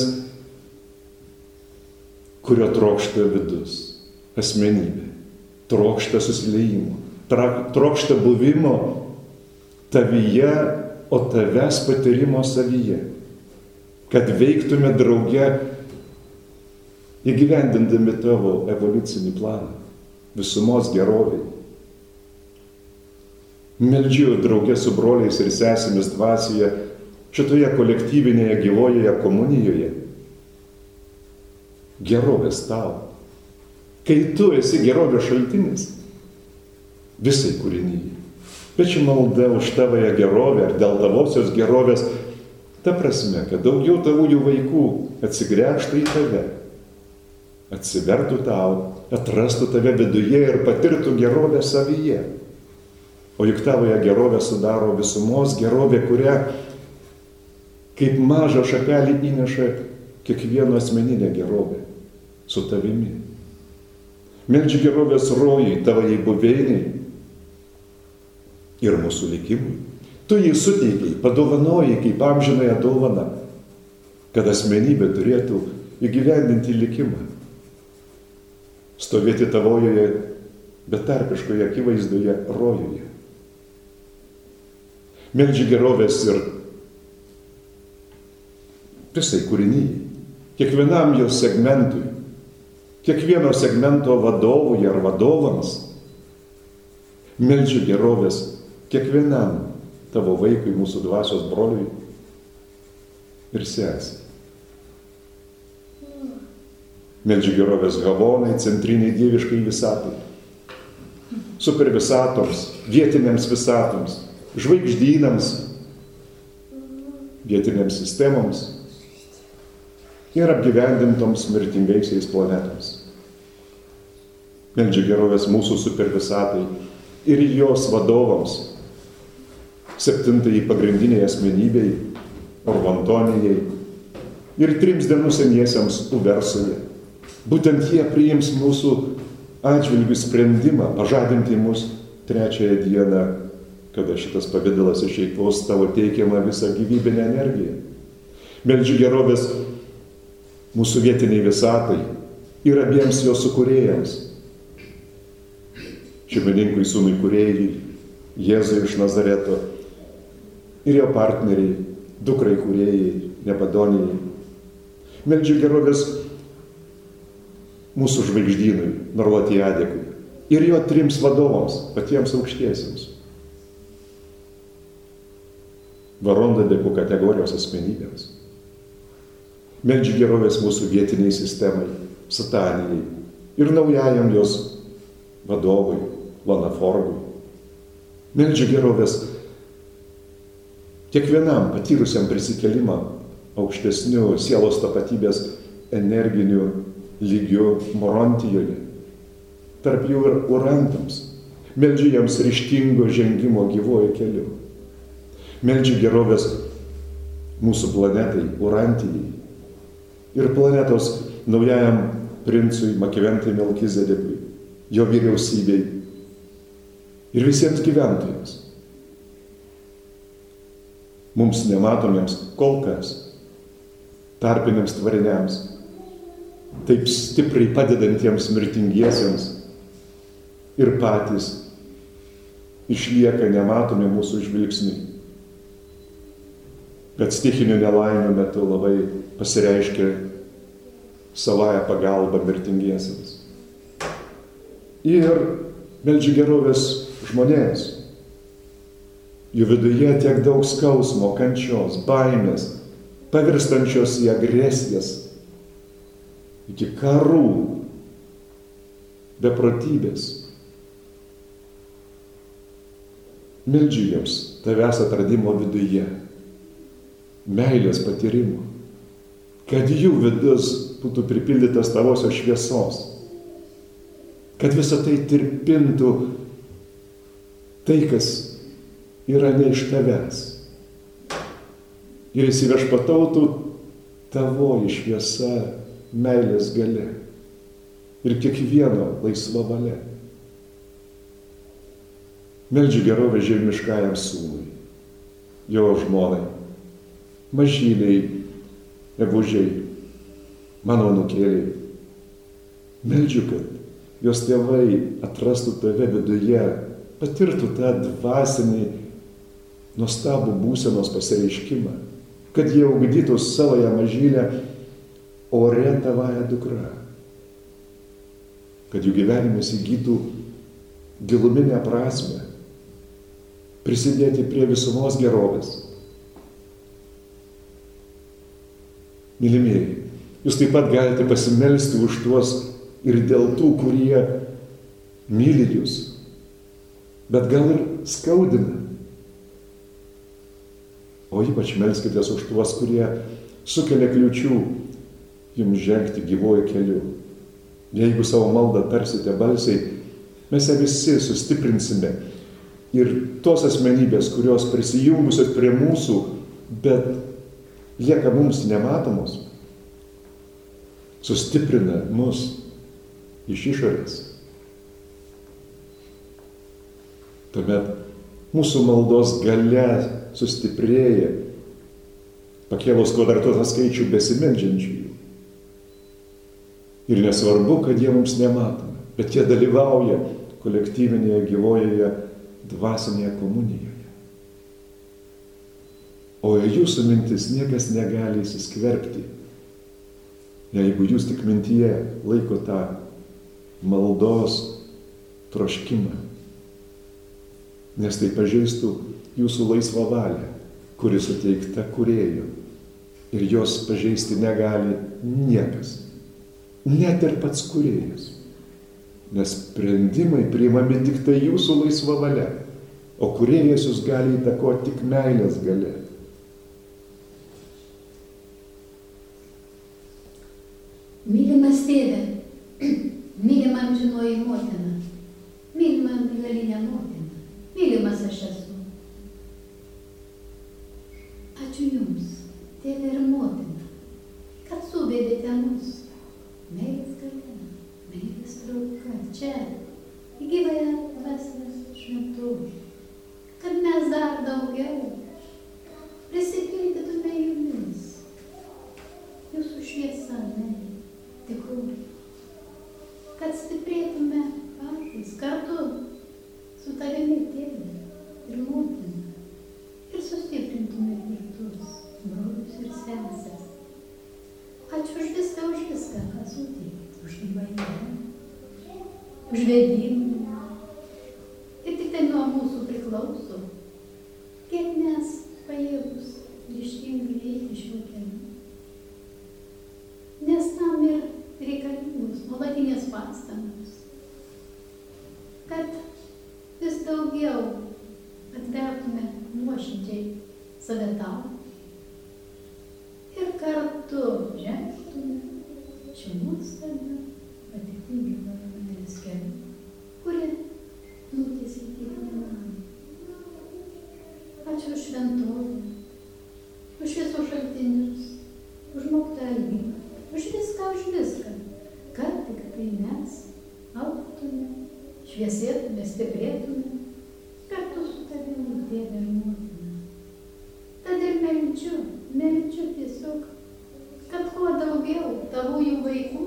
A: kurio trokšta vidus, asmenybė, trokšta susiliejimo, trokšta buvimo tavyje, o tavęs patyrimo savyje. Kad veiktume drauge įgyvendindami tavo evoliucinį planą. visumos geroviai. Meldžiu draugė su broliais ir sesėmis dvasioje, šitoje kolektyvinėje gyvojoje komunijoje. Gerovės tau. Kai tu esi gerovės šaltinis visai kūrinyje. Bet ši malda už tavąją gerovę ar dėl tavosios gerovės, ta prasme, kad daugiau tavųjų vaikų atsigręžtų į tave, atsivertų tau, atrastų tave viduje ir patirtų gerovę savyje. O juk tavoje gerovę sudaro visumos gerovė, kurią kaip mažą šakelį įneša kiekvieno asmeninė gerovė su tavimi. Meldžiu gerovės rojui, tavai buveiniai ir mūsų likimui. Tu jį suteikiai, padovanojai kaip amžinąją dovaną, kad asmenybė turėtų įgyvendinti likimą, stovėti tavojoje betarpiškoje akivaizdoje rojuje. Meldžiu gerovės ir visai kūrinyjai, kiekvienam jos segmentui, kiekvieno segmento vadovui ar vadovams. Meldžiu gerovės kiekvienam tavo vaikui, mūsų dvasios broliui ir sesei. Meldžiu gerovės Havonai, centriniai dieviškai visatai, supervisatoms, vietiniams visatoms, žvaigždynams, vietiniams sistemoms ir apgyvendintoms mirtingaisiais planetoms. Meldžiu gerovės mūsų supervisatai ir jos vadovams, septintai pagrindiniai asmenybei, Orvantonijai ir trims dienų seniesiems Uversoje. Būtent jie priims mūsų atžvilgių sprendimą pažadinti mus trečiąją dieną, kada šitas pavidalas išeikvos tavo teikiamą visą gyvybinę energiją. Meldžiu gerovės mūsų vietiniai visatai ir abiems jos sukūrėjams. Šeimininkui sūnui kūrėjai, Jėzui iš Nazareto ir jo partneriai, dukrai kūrėjai, Nepadonijai. Meldžiu gerovės mūsų žvaigždynui, Narlatiadekui ir jo trims vadovams, patiems aukštiesiems. Varondadekų kategorijos asmenybėms. Meldžiu gerovės mūsų vietiniai sistemai, Satanijai ir naujajam jos vadovui, Lanaforgui. Meldžiu gerovės kiekvienam patyrusiam prisikelimą aukštesnių sielos tapatybės energinių lygių Morontijoje, tarp jų ir urantams. Meldžiu jiems ryžtingo žengimo gyvuoju keliu. Meldžiu gerovės mūsų planetai, Urantijai ir planetos naujajam princui Makiventai Melkizedekui, jo vyriausybei ir visiems gyventojams. Mums nematomiems kol kas, tarpiniams tvariniams, taip stipriai padedantiems mirtingiesiems ir patys išlieka nematomi mūsų žvilgsniai. Bet stichinių nelaimių metu labai pasireiškia savąją pagalbą mirtingiesiems. Ir meldžiu gerovės žmonėms. Jų viduje tiek daug skausmo, kančios, baimės, pavirstančios į agresijas, iki karų, beprotybės. Meldžiu jiems tavęs atradimo viduje, meilės patyrimo, kad jų vidus būtų pripildytas tavosios šviesos, kad visą tai tirpintų tai, kas yra ne iš tavęs. Ir įsiviešpatautų tavoji šviesa, meilės galia ir kiekvieno laisva valia. Meldžiu gerovę žemiškajam sūnui, jo žmonai, mažyliai, evužiai, mano anūkėliai. Meldžiu, kad jos tėvai atrastų tave viduje, patirtų tą dvasinį nuostabų būsenos pasireiškimą, kad jie ugdytų savąją mažylę ore tavąją dukrą, kad jų gyvenimas įgytų giluminę prasme, prisidėti prie visumos gerovės. Mylimieji, jūs taip pat galite pasimelsti už tuos ir dėl tų, kurie myli jūs, bet gal ir skaudina. O ypač melskitės už tuos, kurie sukelia kliūčių jums žengti gyvuoju keliu. Jeigu savo maldą tarsite balsiai, mes ją visi sustiprinsime. Ir tos asmenybės, kurios prisijungusios prie mūsų, bet lieka mums nematomos, sustiprina mus iš išorės. Tuomet mūsų maldos galia sustiprėja, pakėlus kvadratotą skaičių besimeldžiančiųjų. Ir nesvarbu, kad jie mums nematomi, bet jie dalyvauja kolektyvinėje gyvojoje dvasinėje komunijoje. O jūsų mintis niekas negali įsiskverbti, jeigu jūs tik mintyje laiko tą maldos troškimą, nes tai pažeistų jūsų laisvą valią, kuri suteikta Kūrėjo, ir jos pažeisti negali niekas, net ir pats Kūrėjas, nes sprendimai priimami tik tai jūsų laisva valia, o Kūrėjas jūs gali įtakoti tik meilės galia.
B: Mylimas tėve, mylimam amžinoji motina, mylimam galinė motina, mylimas aš esu. Ačiū Jums, tėve ir motina, kad suvedėte mus. Meilės galia, meilės trauka čia, į gyvąją dvasią šventųjų, kad mes dar daugiau prisipildytume Jumis, Jūsų šviesa, meilė. Tikrųjų, kad stiprėtume patys kartu su Tavimi, Tėve ir Motina, ir sustiprintume kitus, brolius ir seses. Ačiū už viską, už viską, ką suteikėt, už gyvąją, už vedimą. Ir tik tai nuo mūsų priklauso, kiek mes pajėgus ryžtingai eiti šiuo keliu. Nes tam ir reikalingos nuolatinės pastangos, kad vis daugiau atvertume nuoširdžiai save Tau ir kartu žengtume šią nuostabią patirtingą meilės kelią, kuri nutiesė kiekvienam. Ačiū už šventovę, už visus šaltinius, už mokytojų. Už viską, už viską, kad tik tai mes augtume, šviesėtume, stiprėtume, kartu su Tavimi, Tėve ir Motina. Tad ir meldžiu, meldžiu tiesiog, kad kuo daugiau Tavųjų vaikų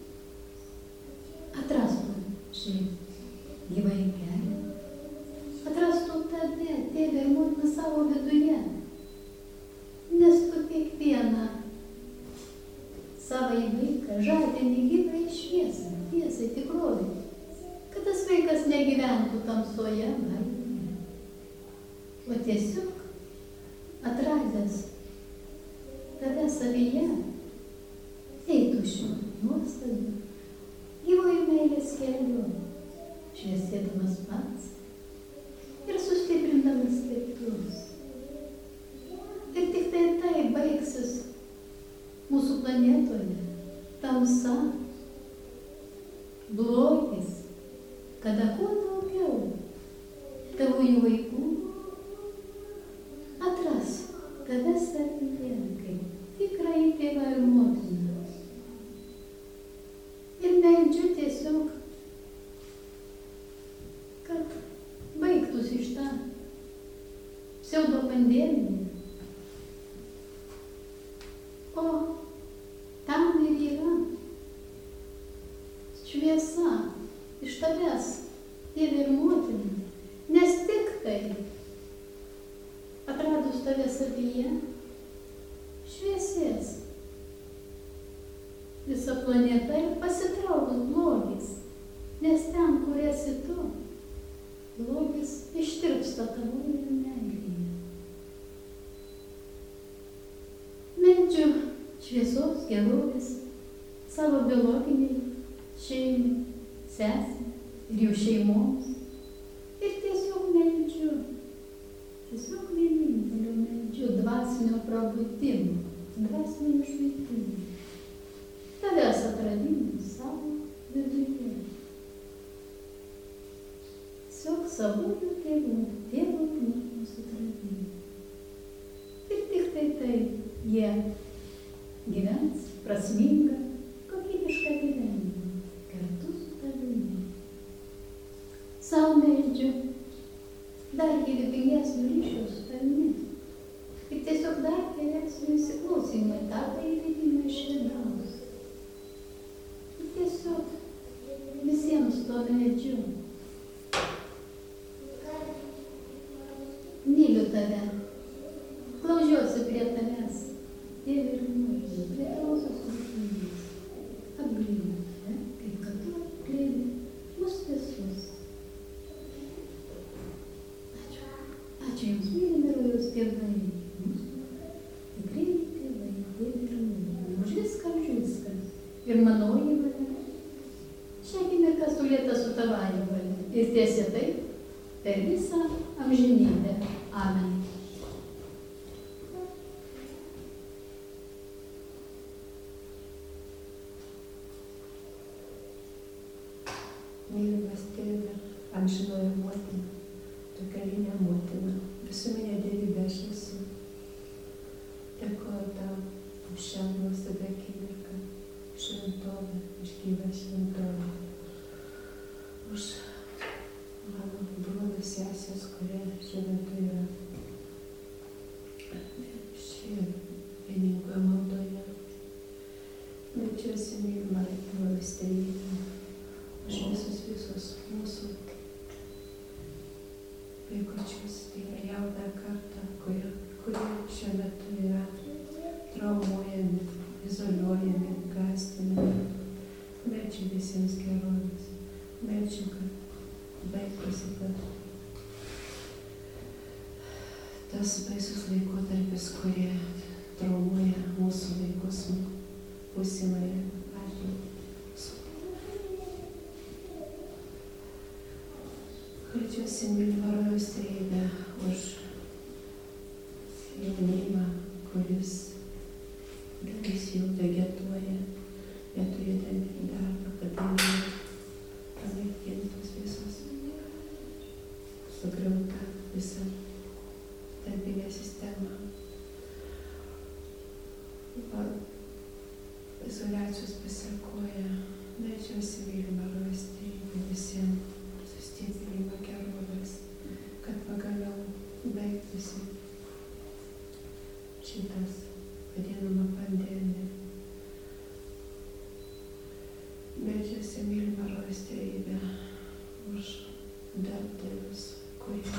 B: atrastų šį gyvąjį kelią, atrastų Tave, Tėve ir Motina, savo viduje, nes Tu kiekvieną savąjį vaiką žadini gyvai šviesą, tiesai, tikrovį, kad tas vaikas negyventų tamsoje, baimėje, o tiesiog atradęs Tave savyje, eitų šiuo nuostabiu gyvojo meilės keliu, šviesėdamas pats ir sustiprindamas kitus. Ir tik tai tai baigsis mūsų planetoje tamsa, blogis, kada kuo daugiau Tavųjų vaikų atras Tave savyje, kaip tikrąjį Tėvą ir Motiną. Ir meldžiu tiesiog, kad baigtųsi šitą pseudo pandemiją. O tam ir yra šviesa iš Tavęs, Tėve ir Motina, nes tik tai atradus Tave savyje šviesės visa planeta ir pasitrauks blogis, Kristau tavoje meilėje. Meldžiu šviesos, gerovės savo biologiniai šeimai, sesė ir jų šeimoms. Ir tiesiog meldžiu, tiesiog vienintelio meldžiu dvasinio prabudimo, dvasinio švietimo, tavęs atradimo savo viduje. Tiesiog savųjų tėvų, tėvo knygos atradimo. Ir tik tai taip jie gyvens prasmingą, kokybišką gyvenimą kartu su tavimi. Sau meldžiu dar gyvybingesnio ryšio su tavimi. Ir tiesiog dar geresnio įsiklausimo į tą įvedimą iš vidaus. Ir tiesiog visiems to meldžiu. Myliu tave, klaužiuosi prie tavęs, Tėve ir Mokytoja, prie tavosios rūpybės. Apglėbiu tave, kaip kad tu apglėbi mus visus. Ačiū. Ačiū Jums, mylimi rojaus tėvai, mūsų tikrieji tėvai, Tėve ir Mokytoja, už viską, už viską. Ir manoji valia. Šią akimirką sulėta su tavąja valia. Ir tiesiai taip, per visą amžinybę. Amen.
E: Mylimas Tėve, amžinoji motina, tu galinė motina, visuminė dievybė aš esu. Dėkoju tau už šią nuostabią akimirką, šventovę, už gyvą šventovę, už mano brolius sesės, kurie šiuo metu yra šioje vieningoje maldoje. Meldžiuosi mylimą Tėvystėje už visus visus mūsų vaikučius, tai yra jauną kartą, kurie, kurie šiuo metu yra traumuojami, izoliuojami, gąsdinami. Meldžiu visiems gerovės, meldžiu, kad baigtųsi tas baisus laikotarpis, kurie traumuoja mūsų vaikus, būsimąją ateitį. Meldžiuosi mylimą rojaus Trejybę už jaunimą, kuris dalis jau vegetuoja, neturėdami darbą, kadangi panaikintos visos, sugriauta visa darbinė sistema. Izoliacijos pasekoja, meldžiuosi mylimą rojaus Trejybę visiems sustiprinimo gerovės, kad pagaliau baigtųsi šitas vadinama pandemija. Meldžiuosi mylimą rojaus Trejybę už darbdavius, kurie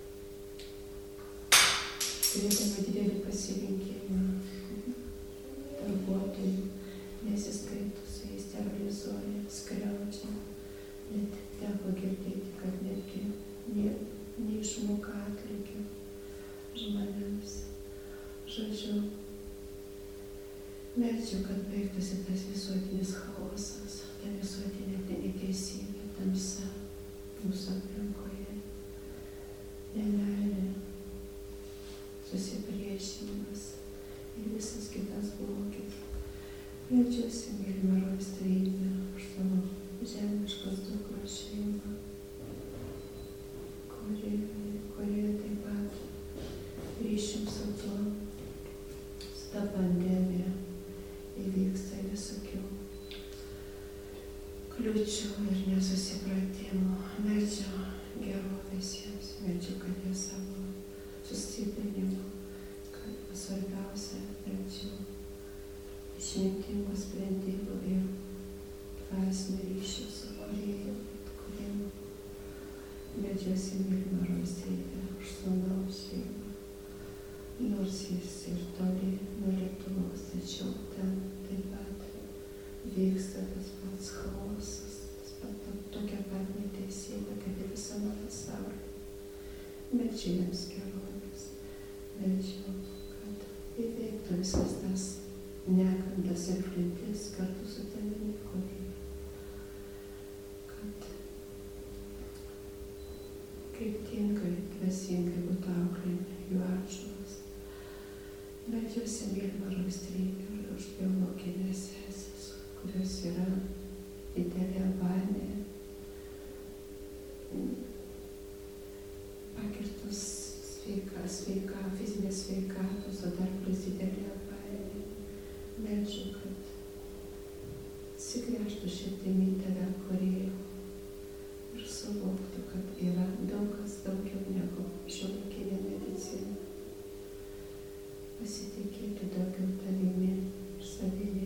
E: turėdami didelį pasirinkimą darbuotojų, nesiskaito su jais, terorizuoja, skriaudžia. Net teko girdėti, kad netgi neišmoka atlygio žmonėms. Žodžiu, meldžiu, kad baigtųsi tas visuotinis chaosas, ta visuotinė neteisybė, tamsa mūsų aplinkoje, nemeilė, susipriešinimas ir visas kitas blogis. Meldžiuosi mylimą rojaus Trejybę už savo žemiškos dukros šeimą, kurie, kurie taip pat ryšium su tuo, su ta pandemija įvyksta visokių kliūčių ir nesusipratimų. Meldžiu gerovės jiems, meldžiu, kad jie savo sustiprinimo, kad svarbiausia, meldžiu išmintingų sprendimų ir dvasinio ryšio su Kūrėju, atkūrimu. Meldžiuosi mylimą rojaus Trejybę už sūnaus šeimą, nors jis ir toli nuo Lietuvos, tačiau ten taip pat vyksta tas pats chaosas, tas pat tokia pat neteisybė, kaip ir visame pasaulyje. čia jiems kelionės. Meldžiu, kad įveiktų visas tas negandas ir kliūtis kartu su tavimi, Kodėl. Kad kaip tinkai, dvasingai būtų auklėjami jų atžalos. Meldžiuosi mylima Rūstrynė ir už biologinės seses, kurios yra didelė baimė, pakirtus sveika, sveika, fizinės sveikatos, o dar plus didelė baimė. Meldžiu, kad atsigręžtų širdimi tave, Kūrėjau, ir suvoktų, kad yra daug kas daugiau negu šiuolaikinė medicina. Pasitikėtų daugiau tavimi ir savimi.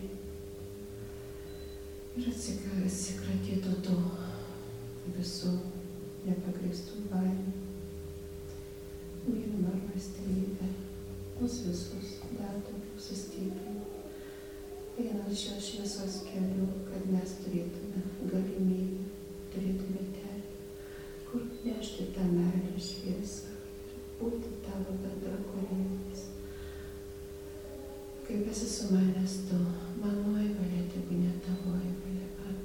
E: Ir atsikratytų to visų nepagrįstų baimių. Mylima Rūstrynė, mus visus dar daugiau sustiprinti. Einant šios šviesos keliu, kad mes turėtume galimybę, turėtume terpę, kur nešti tą meilę šviesą ir būti tavo bendra kūrėjais. Kaip esi sumanęs tu, manoji valia, tegu ne tavoji valia. Amen.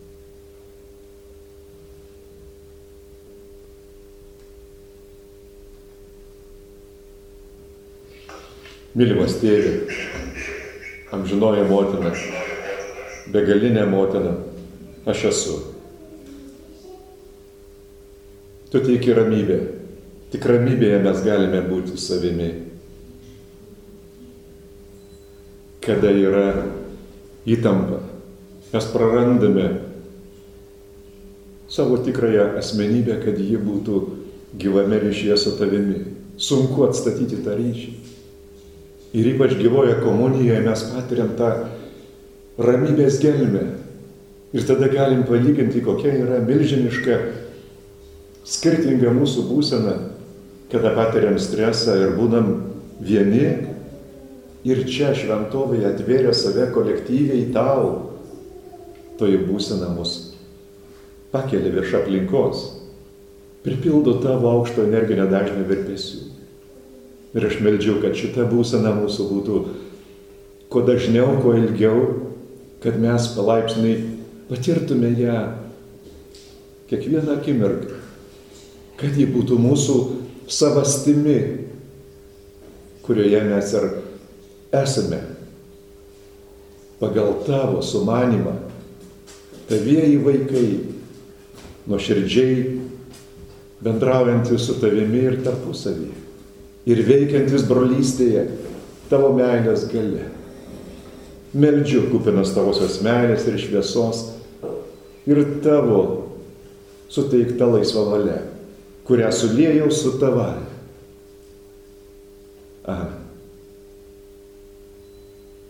A: Mylimas tėve, amžinoji motina, begalinė motina, aš esu. Tu teiki ramybę, tik ramybėje mes galime būti savimi. Kada yra įtampa, mes prarandame savo tikrąją asmenybę, kad ji būtų gyvame ryšyje su tavimi. Sunku atstatyti tą ryšį. Ir ypač gyvoje komunijoje mes patiriam tą ramybės gelmę. Ir tada galim palyginti, kokia yra milžiniška, skirtinga mūsų būsena, kada patiriam stresą ir būnam vieni. Ir čia šventovėje atvėrė save kolektyviai tau. Toji būsena mus pakelia virš aplinkos, pripildo tavo aukšto energinio dažnio virpesių. Ir aš meldžiu, kad šita būsena mūsų būtų kuo dažniau, kuo ilgiau, kad mes palaipsniui patirtume ją kiekvieną akimirką, kad ji būtų mūsų savastimi, kurioje mes ir esame pagal tavo sumanimą, tavieji vaikai, nuoširdžiai bendraujantys su tavimi ir tarpusavyje. Ir veikiantis brolystėje tavo meilės galia. Meldžiu kupinas tavosios meilės ir šviesos ir tavo suteikta laisva valia, kurią suliejau su tava